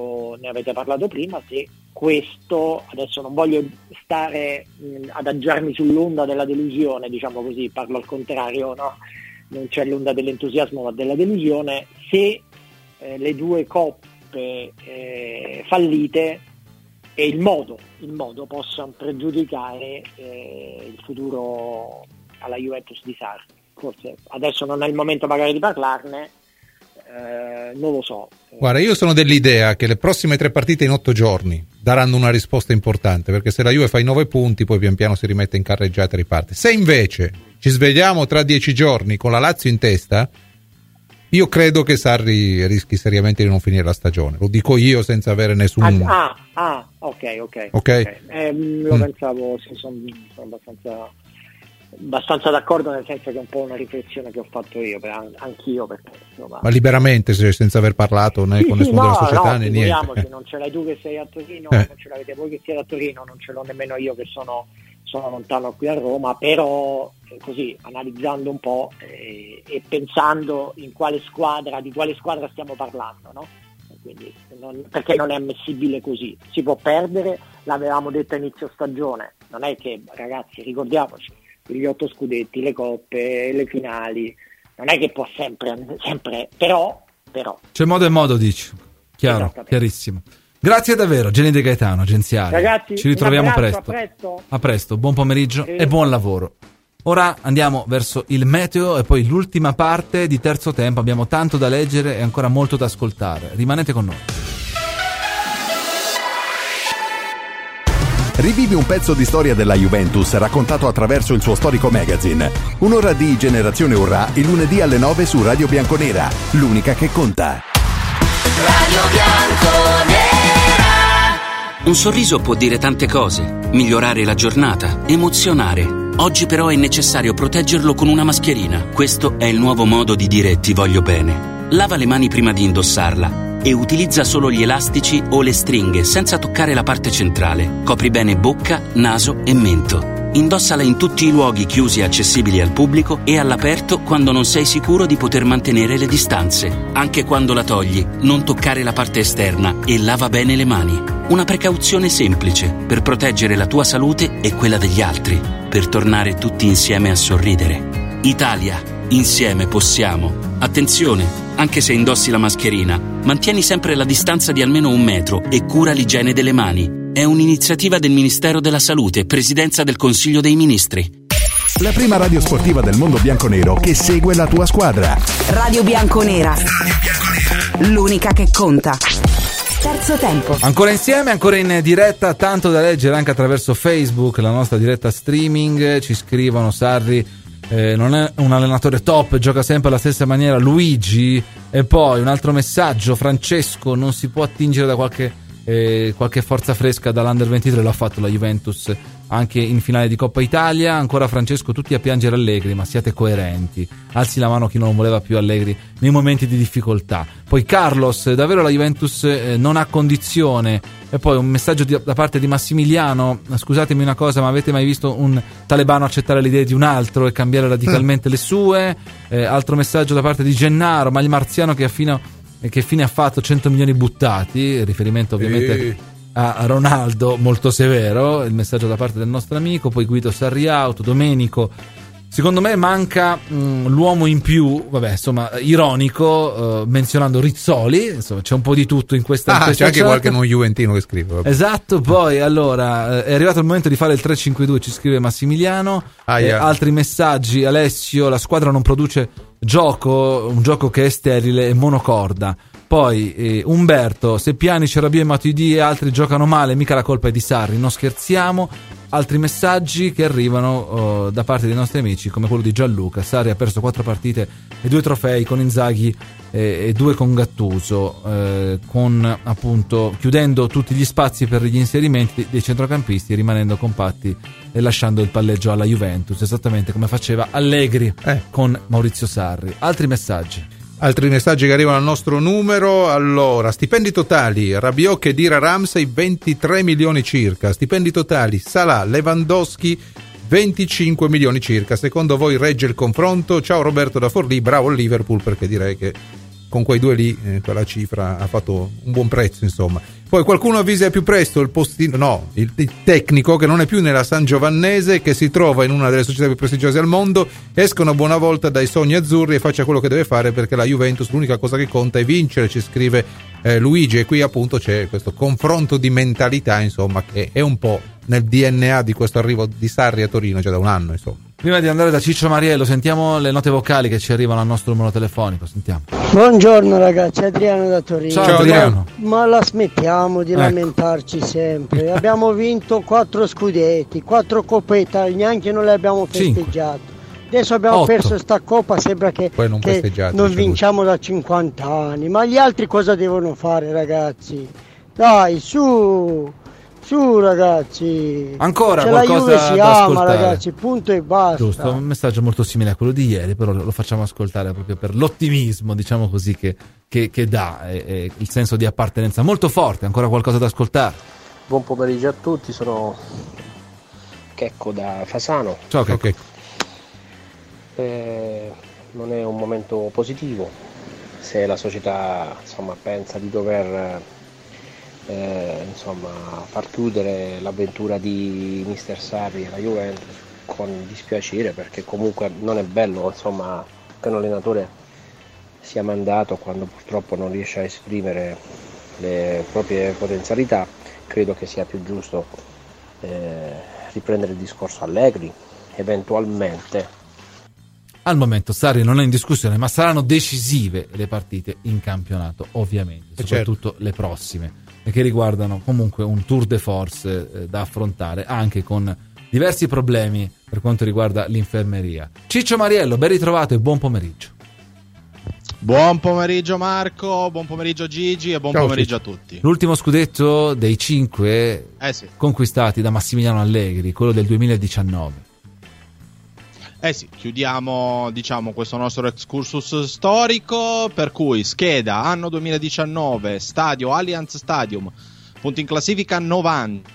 parlato prima, se questo, adesso non voglio stare adagiarmi sull'onda della delusione, diciamo così, parlo al contrario, no? Non c'è l'onda dell'entusiasmo ma della delusione, se le 2 coppe fallite e il modo possano pregiudicare il futuro alla Juventus di Sarri. Forse adesso non è il momento magari di parlarne, non lo so. Guarda, io sono dell'idea che le prossime 3 partite in 8 giorni daranno una risposta importante, perché se la Juve fa i 9 punti poi pian piano si rimette in carreggiata e riparte. Se invece ci svegliamo tra 10 giorni con la Lazio in testa, io credo che Sarri rischi seriamente di non finire la stagione. Lo dico io senza avere nessun... Ok. Lo pensavo, sono abbastanza d'accordo, nel senso che è un po' una riflessione che ho fatto io, anch'io, perché insomma... Ma liberamente, senza aver parlato né con nessuno della società né niente. Non ce l'hai tu che sei a Torino, non ce l'avete voi che siete a Torino, non ce l'ho nemmeno io che sono lontano qui a Roma, però così analizzando un po' e pensando di quale squadra stiamo parlando, no? quindi perché non è ammissibile così. Si può perdere, l'avevamo detto a inizio stagione, non è che, ragazzi, ricordiamoci, gli 8 scudetti, le coppe, le finali, non è che può sempre però c'è modo e modo, dici. Chiaro, chiarissimo. Grazie davvero, Genny De Gaetano, agenziale. Ragazzi, ci ritroviamo abbraccio, presto. A presto, buon pomeriggio e buon lavoro. Ora andiamo verso il meteo e poi l'ultima parte di terzo tempo. Abbiamo tanto da leggere e ancora molto da ascoltare. Rimanete con noi. Rivivi un pezzo di storia della Juventus raccontato attraverso il suo storico magazine. Un'ora di Generazione Urrà il lunedì alle 9 su Radio Bianconera, l'unica che conta. Radio Bianconera. Un sorriso può dire tante cose, migliorare la giornata, emozionare. Oggi però è necessario proteggerlo con una mascherina. Questo è il nuovo modo di dire ti voglio bene. Lava le mani prima di indossarla e utilizza solo gli elastici o le stringhe senza toccare la parte centrale. Copri bene bocca, naso e mento. Indossala in tutti i luoghi chiusi e accessibili al pubblico e all'aperto quando non sei sicuro di poter mantenere le distanze. Anche quando la togli, non toccare la parte esterna e lava bene le mani. Una precauzione semplice per proteggere la tua salute e quella degli altri, per tornare tutti insieme a sorridere. Italia, insieme possiamo. Attenzione, anche se indossi la mascherina, mantieni sempre la distanza di almeno 1 metro e cura l'igiene delle mani. È un'iniziativa del Ministero della Salute, Presidenza del Consiglio dei Ministri. La prima radio sportiva del mondo bianconero che segue la tua squadra. Radio Bianconera. L'unica che conta. Terzo tempo. Ancora insieme, ancora in diretta, tanto da leggere anche attraverso Facebook, la nostra diretta streaming. Ci scrivono: Sarri non è un allenatore top, gioca sempre alla stessa maniera Luigi. E poi un altro messaggio: Francesco, non si può attingere da qualche forza fresca dall'Under 23, l'ha fatto la Juventus anche in finale di Coppa Italia. Ancora Francesco, tutti a piangere Allegri, ma siate coerenti, alzi la mano chi non voleva più Allegri nei momenti di difficoltà. Poi Carlos, davvero la Juventus non ha condizione. E poi un messaggio da parte di Massimiliano: scusatemi una cosa, ma avete mai visto un talebano accettare le idee di un altro e cambiare radicalmente le sue? Altro messaggio da parte di Gennaro: ma il marziano che fine ha fatto? 100 milioni buttati, riferimento ovviamente a Ronaldo, molto severo il messaggio da parte del nostro amico. Poi Guido Sarriauto, Domenico: secondo me manca l'uomo in più, vabbè, insomma, ironico, menzionando Rizzoli. Insomma, c'è un po' di tutto in questa c'è anche chat. qualche non juventino che scrive, vabbè. Esatto. Poi allora è arrivato il momento di fare il 3-5-2, ci scrive Massimiliano. Altri messaggi: Alessio, la squadra non produce un gioco che è sterile e monocorda. Poi Umberto: se Pjanic, Rabiot e Matuidi e altri giocano male, mica la colpa è di Sarri, non scherziamo. Altri messaggi che arrivano da parte dei nostri amici, come quello di Gianluca: Sarri ha perso 4 partite e 2 trofei con Inzaghi e 2 con Gattuso, con appunto chiudendo tutti gli spazi per gli inserimenti dei centrocampisti, rimanendo compatti e lasciando il palleggio alla Juventus, esattamente come faceva Allegri con Maurizio Sarri. Altri messaggi che arrivano al nostro numero. Allora, stipendi totali: Rabiot, Khedira, Ramsey 23 milioni circa. Stipendi totali: Salah, Lewandowski 25 milioni circa. Secondo voi regge il confronto? Ciao Roberto da Forlì. Bravo il Liverpool, perché direi che con quei due lì quella cifra ha fatto un buon prezzo, insomma. Poi qualcuno avvisa più presto il tecnico che non è più nella San Giovannese, che si trova in una delle società più prestigiose al mondo. Escono buona volta dai sogni azzurri e faccia quello che deve fare, perché la Juventus l'unica cosa che conta è vincere, ci scrive Luigi. E qui appunto c'è questo confronto di mentalità, insomma, che è un po' nel DNA di questo arrivo di Sarri a Torino, cioè da un anno, insomma. Prima di andare da Ciccio Mariello, sentiamo le note vocali che ci arrivano al nostro numero telefonico. Sentiamo. Buongiorno ragazzi, Adriano da Torino. Ciao Adriano. Ma la smettiamo di lamentarci sempre. Abbiamo vinto 4 scudetti, 4 coppe Italia, neanche non le abbiamo festeggiate. Adesso abbiamo 8. perso sta coppa, sembra che non vinciamo da 50 anni. Ma gli altri cosa devono fare, ragazzi? Dai, su ragazzi, ancora c'è qualcosa la Juve si da ama, ascoltare, ragazzi, punto e basta. Giusto, un messaggio molto simile a quello di ieri, però lo facciamo ascoltare proprio per l'ottimismo, diciamo così, che dà il senso di appartenenza molto forte. Ancora qualcosa da ascoltare. Buon pomeriggio a tutti, sono Checco da Fasano. Ciao Checco. Non è un momento positivo, se la società pensa di dover far chiudere l'avventura di Mister Sarri e la Juventus, con dispiacere, perché comunque non è bello che un allenatore sia mandato quando purtroppo non riesce a esprimere le proprie potenzialità. Credo che sia più giusto riprendere il discorso Allegri, eventualmente. Al momento Sarri non è in discussione, ma saranno decisive le partite in campionato, ovviamente, soprattutto le prossime, che riguardano comunque un tour de force da affrontare, anche con diversi problemi per quanto riguarda l'infermeria. Ciccio Mariello, ben ritrovato e buon pomeriggio. Buon pomeriggio Marco, buon pomeriggio Gigi e buon pomeriggio a tutti. L'ultimo scudetto dei 5 conquistati da Massimiliano Allegri, quello del 2019. Chiudiamo questo nostro excursus storico, per cui scheda anno 2019, stadio Allianz Stadium, punti in classifica 90.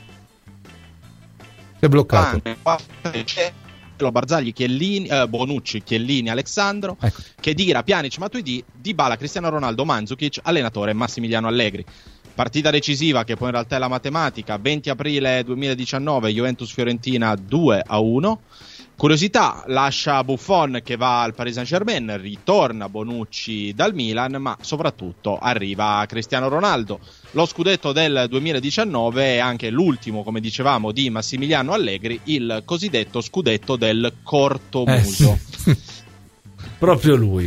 È bloccato. Barzagli, Chiellini, Bonucci, Chiellini, Alexandro, Khedira, Pjanic, Matuidi, Dybala, Cristiano Ronaldo, Mandzukic, allenatore Massimiliano Allegri. Partita decisiva che poi in realtà è la matematica, 20 aprile 2019, Juventus-Fiorentina 2-1. Curiosità, lascia Buffon che va al Paris Saint-Germain, ritorna Bonucci dal Milan, ma soprattutto arriva Cristiano Ronaldo. Lo scudetto del 2019 è anche l'ultimo, come dicevamo, di Massimiliano Allegri, il cosiddetto scudetto del cortomuso. Proprio lui.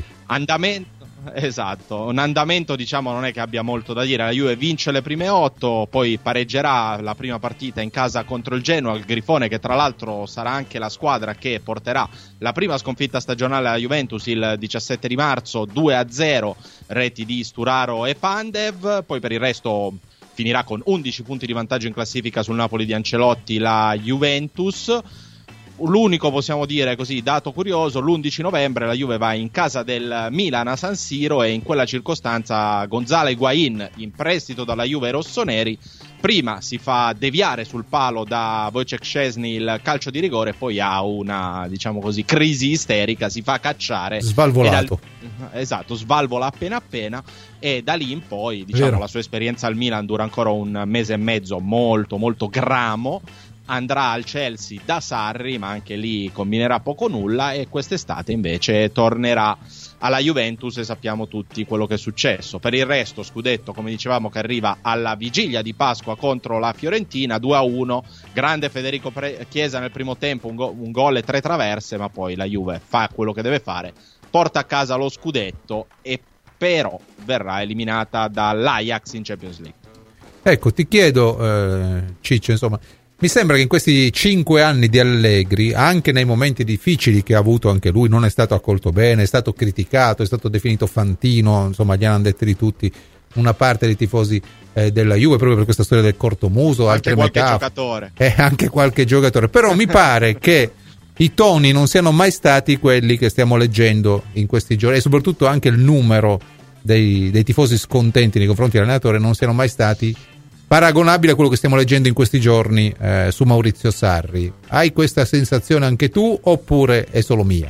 Un andamento non è che abbia molto da dire. La Juve vince le prime 8, poi pareggerà la prima partita in casa contro il Genoa, il Grifone, che tra l'altro sarà anche la squadra che porterà la prima sconfitta stagionale alla Juventus il 17 di marzo, 2-0, reti di Sturaro e Pandev. Poi per il resto finirà con 11 punti di vantaggio in classifica sul Napoli di Ancelotti la Juventus. L'unico, possiamo dire così, dato curioso, l'11 novembre la Juve va in casa del Milan a San Siro e in quella circostanza Gonzalo Higuaín, in prestito dalla Juve rossoneri, prima si fa deviare sul palo da Wojciech Szczesny il calcio di rigore, poi ha una, crisi isterica, si fa cacciare. Svalvolato. Svalvola appena e da lì in poi, la sua esperienza al Milan dura ancora un mese e mezzo molto, molto gramo. Andrà al Chelsea da Sarri, ma anche lì combinerà poco nulla, e quest'estate invece tornerà alla Juventus e sappiamo tutti quello che è successo. Per il resto scudetto, come dicevamo, che arriva alla vigilia di Pasqua contro la Fiorentina, 2-1, grande Federico Chiesa nel primo tempo, un gol e 3 traverse, ma poi la Juve fa quello che deve fare, porta a casa lo scudetto e però verrà eliminata dall'Ajax in Champions League. Ecco, ti chiedo Ciccio, mi sembra che in questi 5 anni di Allegri, anche nei momenti difficili che ha avuto anche lui, non è stato accolto bene, è stato criticato, è stato definito fantino, gli hanno detto di tutti una parte dei tifosi della Juve proprio per questa storia del cortomuso, anche qualche giocatore. Anche qualche giocatore, però mi pare che i toni non siano mai stati quelli che stiamo leggendo in questi giorni, e soprattutto anche il numero dei tifosi scontenti nei confronti dell'allenatore non siano mai stati paragonabile a quello che stiamo leggendo in questi giorni su Maurizio Sarri. Hai questa sensazione anche tu oppure è solo mia?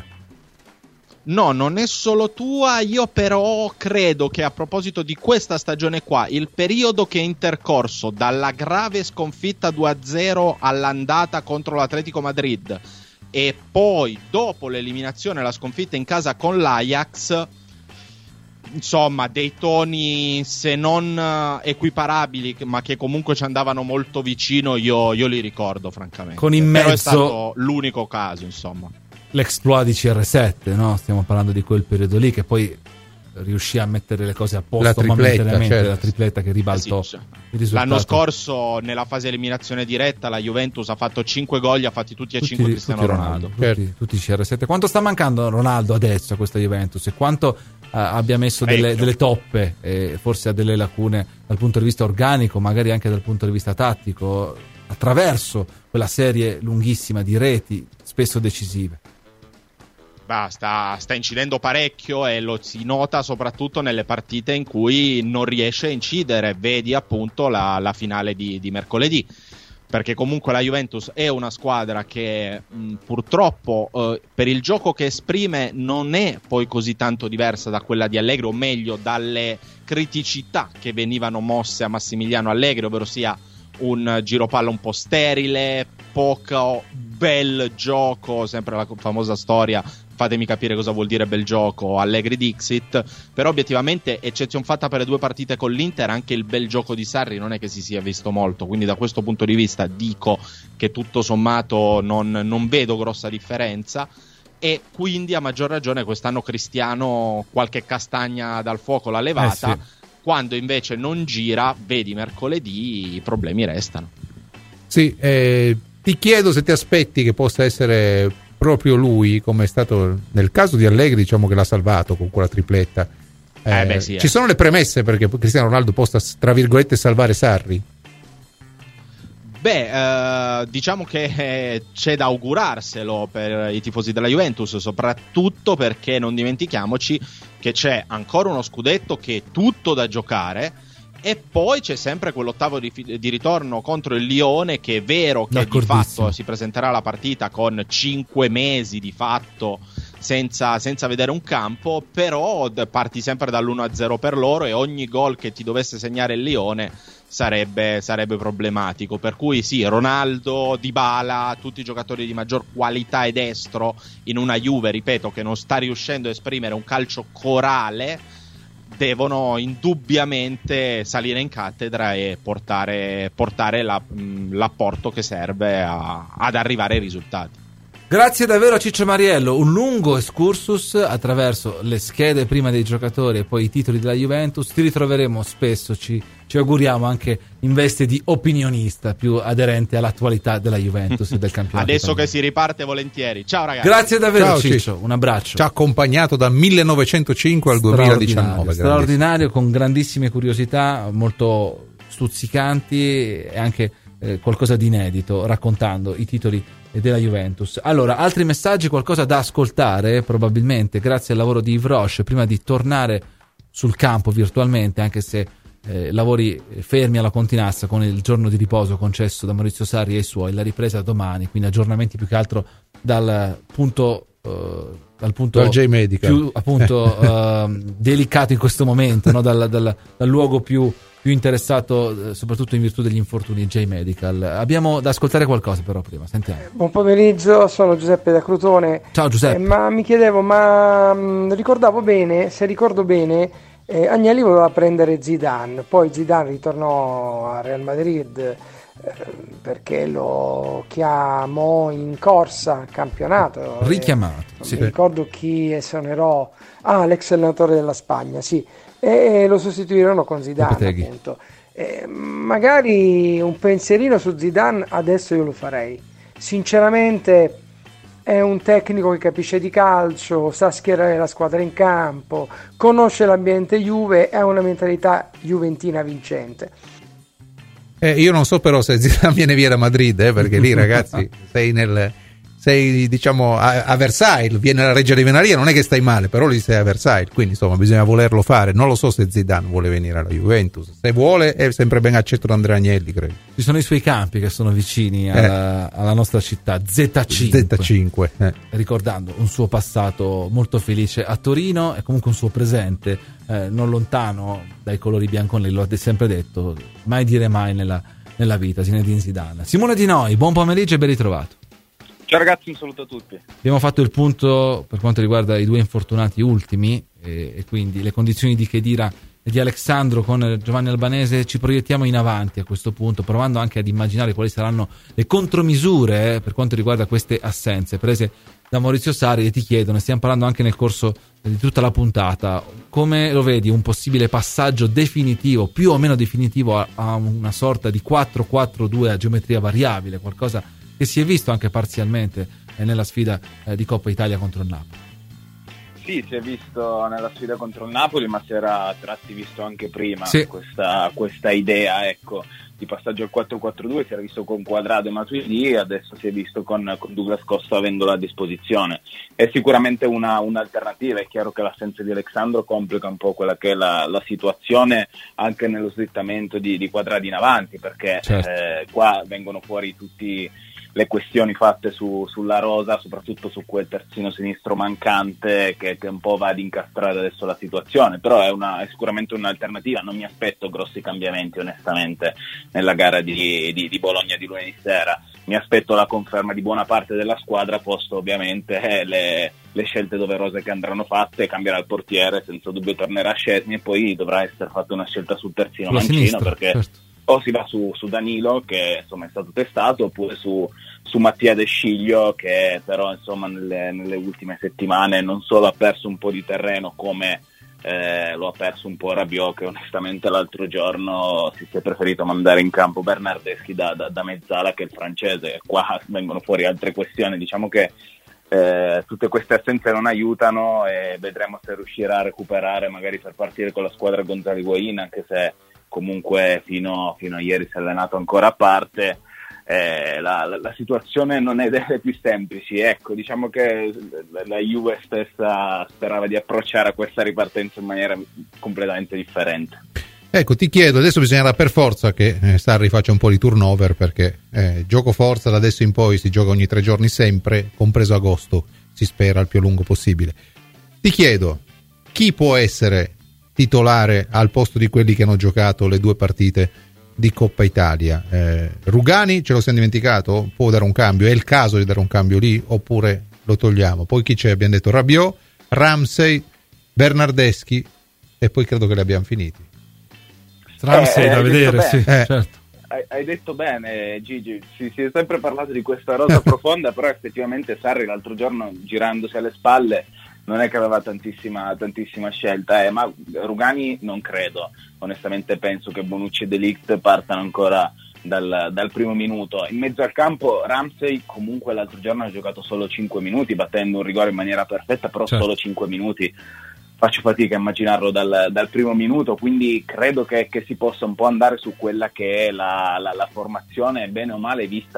No, non è solo tua, io però credo che a proposito di questa stagione qua, il periodo che è intercorso dalla grave sconfitta 2-0 all'andata contro l'Atletico Madrid e poi dopo l'eliminazione e la sconfitta in casa con l'Ajax, dei toni se non equiparabili, ma che comunque ci andavano molto vicino, io li ricordo francamente. Con in mezzo però è stato l'unico caso, l'exploit di CR7, no? Stiamo parlando di quel periodo lì che poi riuscì a mettere le cose a posto momentaneamente, la tripletta che ribaltò il risultato. L'anno scorso nella fase eliminazione diretta la Juventus ha fatto 5 gol, li ha fatti tutti 5 Cristiano Ronaldo. Tutti CR7. Quanto sta mancando Ronaldo adesso a questa Juventus e quanto abbia messo delle toppe e forse ha delle lacune dal punto di vista organico, magari anche dal punto di vista tattico, attraverso quella serie lunghissima di reti spesso decisive. Sta incidendo parecchio e lo si nota soprattutto nelle partite in cui non riesce a incidere. Vedi appunto la finale di mercoledì. perché comunque la Juventus è una squadra che purtroppo per il gioco che esprime non è poi così tanto diversa da quella di Allegri, o meglio dalle criticità che venivano mosse a Massimiliano Allegri, ovvero sia un giropalla un po' sterile, poco bel gioco, sempre la famosa storia, fatemi capire cosa vuol dire bel gioco, Allegri Dixit. Però obiettivamente, eccezion fatta per le 2 partite con l'Inter, anche il bel gioco di Sarri non è che si sia visto molto, quindi da questo punto di vista dico che tutto sommato non vedo grossa differenza, e quindi a maggior ragione quest'anno Cristiano qualche castagna dal fuoco l'ha levata. Sì. Quando invece non gira, vedi mercoledì, i problemi restano. Sì, ti chiedo se ti aspetti che possa essere proprio lui, come è stato nel caso di Allegri, diciamo che l'ha salvato con quella tripletta. Ci sono le premesse perché Cristiano Ronaldo possa, tra virgolette, salvare Sarri? Diciamo che c'è da augurarselo per i tifosi della Juventus, soprattutto perché non dimentichiamoci che c'è ancora uno scudetto che è tutto da giocare, e poi c'è sempre quell'ottavo di ritorno contro il Lione, che è vero che di fatto si presenterà la partita con 5 mesi di fatto senza vedere un campo, però parti sempre dall'1-0 per loro, e ogni gol che ti dovesse segnare il Lione sarebbe problematico. Per cui sì, Ronaldo, Dybala, tutti i giocatori di maggior qualità ed estro in una Juve, ripeto, che non sta riuscendo a esprimere un calcio corale, devono indubbiamente salire in cattedra e portare l'apporto che serve ad arrivare ai risultati. Grazie davvero a Ciccio Mariello, un lungo excursus attraverso le schede prima dei giocatori e poi i titoli della Juventus. Ti ritroveremo spesso, ci auguriamo, anche in veste di opinionista più aderente all'attualità della Juventus e del campionato. Adesso che si riparte, volentieri. Ciao ragazzi. Grazie davvero. Ciao, Ciccio, un abbraccio. Ci ha accompagnato dal 1905 al 2019. Straordinario, con grandissime curiosità, molto stuzzicanti e anche qualcosa di inedito, raccontando i titoli della Juventus. Allora, altri messaggi, qualcosa da ascoltare probabilmente grazie al lavoro di Yves Roche prima di tornare sul campo virtualmente, anche se lavori fermi alla Continassa con il giorno di riposo concesso da Maurizio Sarri ai suoi, la ripresa domani, quindi aggiornamenti più che altro dal punto J-Medical più appunto delicato in questo momento, no? dal luogo più interessato, soprattutto in virtù degli infortuni J-Medical. Abbiamo da ascoltare qualcosa però prima, sentiamo. Buon pomeriggio, sono Giuseppe da Crotone. Ciao Giuseppe. Ma mi chiedevo, ricordo bene, Agnelli voleva prendere Zidane, poi Zidane ritornò a Real Madrid perché lo chiamò in corsa al campionato. Richiamato. Non mi ricordo chi esonerò. L'ex allenatore della Spagna, sì. E lo sostituirono con Zidane, appunto. Magari un pensierino su Zidane adesso io lo farei. Sinceramente è un tecnico che capisce di calcio, sa schierare la squadra in campo, conosce l'ambiente Juve, ha una mentalità juventina vincente. Io non so però se Zidane viene via da Madrid, perché lì ragazzi sei diciamo a Versailles, viene la Reggia di Venaria, non è che stai male, però lì sei a Versailles, quindi insomma bisogna volerlo fare. Non lo so se Zidane vuole venire alla Juventus, se vuole è sempre ben accetto da Andrea Agnelli, credo. Ci sono i suoi campi che sono vicini alla nostra città, Z5, ricordando un suo passato molto felice a Torino e comunque un suo presente non lontano dai colori bianconeri, lo ha sempre detto, mai dire mai nella vita. Zinedine Zidane. Simone Di Noi, buon pomeriggio e ben ritrovato. Ciao ragazzi, un saluto a tutti. Abbiamo fatto il punto per quanto riguarda i 2 infortunati ultimi e quindi le condizioni di Khedira e di Alexandro con Giovanni Albanese. Ci proiettiamo in avanti a questo punto, provando anche ad immaginare quali saranno le contromisure per quanto riguarda queste assenze prese da Maurizio Sarri. E ti chiedo, ne stiamo parlando anche nel corso di tutta la puntata, come lo vedi un possibile passaggio definitivo, più o meno definitivo, a una sorta di 4-4-2 a geometria variabile, qualcosa che si è visto anche parzialmente nella sfida di Coppa Italia contro il Napoli? Sì, si è visto nella sfida contro il Napoli, ma si era a tratti visto anche prima, sì. questa idea, ecco. di passaggio al 4-4-2 si era visto con Quadrado e Matuidi, adesso si è visto con Douglas Costa avendolo a disposizione. È sicuramente un'alternativa, è chiaro che l'assenza di Alexandro complica un po' quella che è la situazione anche nello slittamento di Quadrado in avanti, perché qua vengono fuori tutti le questioni fatte sulla rosa, soprattutto su quel terzino sinistro mancante che un po' va ad incastrare adesso la situazione, però è sicuramente un'alternativa. Non mi aspetto grossi cambiamenti onestamente nella gara di Bologna di lunedì sera, mi aspetto la conferma di buona parte della squadra, posto ovviamente le scelte doverose che andranno fatte. Cambierà il portiere, senza dubbio tornerà Szczesny, e poi dovrà essere fatta una scelta sul terzino mancino, sinistra, perché o si va su Danilo, che insomma è stato testato, oppure su Mattia De Sciglio, che però insomma nelle ultime settimane non solo ha perso un po' di terreno, come lo ha perso un po' Rabiot, che onestamente l'altro giorno si è preferito mandare in campo Bernardeschi da mezzala che il francese. Qua vengono fuori altre questioni, diciamo che tutte queste assenze non aiutano, e vedremo se riuscirà a recuperare magari per partire con la squadra Gonzalo Higuaín, anche se comunque fino a ieri si è allenato ancora a parte. La situazione non è delle più semplici, ecco, diciamo che la Juve stessa sperava di approcciare a questa ripartenza in maniera completamente differente. Ecco, ti chiedo, adesso bisognerà per forza che Sarri faccia un po' di turnover, perché gioco forza da adesso in poi si gioca ogni 3 giorni sempre, compreso agosto, si spera il più lungo possibile. Ti chiedo, chi può essere titolare al posto di quelli che hanno giocato le 2 partite di Coppa Italia? Rugani ce lo siamo dimenticato? Può dare un cambio? È il caso di dare un cambio lì, oppure lo togliamo? Poi chi c'è? Abbiamo detto Rabiot, Ramsey, Bernardeschi, e poi credo che li abbiamo finiti. Ramsey da vedere, sì, certo. Hai detto bene, Gigi, si è sempre parlato di questa rosa profonda, però effettivamente Sarri l'altro giorno, girandosi alle spalle, non è che aveva tantissima scelta, ma Rugani non credo, onestamente penso che Bonucci e De Ligt partano ancora dal primo minuto. In mezzo al campo Ramsey comunque l'altro giorno ha giocato solo 5 minuti, battendo un rigore in maniera perfetta, però solo 5 minuti, faccio fatica a immaginarlo dal primo minuto, quindi credo che si possa un po' andare su quella che è la formazione bene o male vista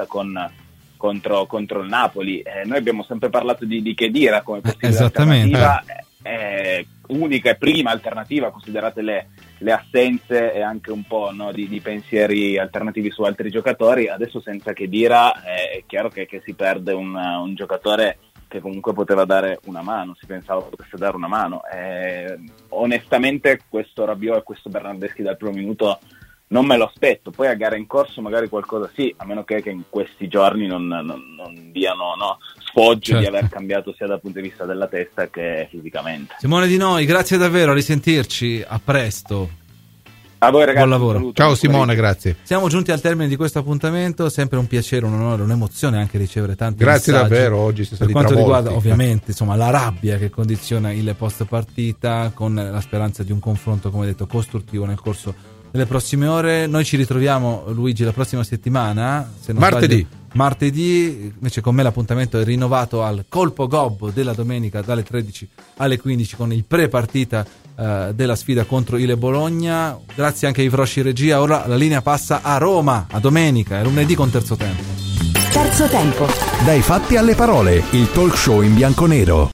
contro il Napoli. Noi abbiamo sempre parlato di Khedira come possibile alternativa, unica e prima alternativa, considerate le assenze e anche un po' di pensieri alternativi su altri giocatori. Adesso senza Khedira è chiaro che si perde un giocatore che comunque poteva dare una mano, si pensava potesse dare una mano. Onestamente questo Rabiot e questo Bernardeschi dal primo minuto non me lo aspetto. Poi a gara in corso magari qualcosa sì, a meno che in questi giorni non diano sfoggio di aver cambiato sia dal punto di vista della testa che fisicamente. Simone Di Noi, grazie davvero, a risentirci, a presto. A voi ragazzi, buon lavoro. Saluto. Ciao Simone, grazie. Siamo giunti al termine di questo appuntamento, sempre un piacere, un onore, un'emozione anche ricevere tanti grazie messaggi. Davvero, oggi si è per quanto riguarda ovviamente la rabbia che condiziona il post partita, con la speranza di un confronto, come detto, costruttivo nel corso delle prossime ore. Noi ci ritroviamo, Luigi, la prossima settimana, se non martedì, invece con me l'appuntamento è rinnovato al colpo gobbo della domenica dalle 13 alle 15 con il pre-partita della sfida contro il Bologna. Grazie anche ai Vrosci Regia. Ora la linea passa a Roma, a domenica, è lunedì con Terzo Tempo. Terzo Tempo. Dai fatti alle parole, il talk show in bianco-nero.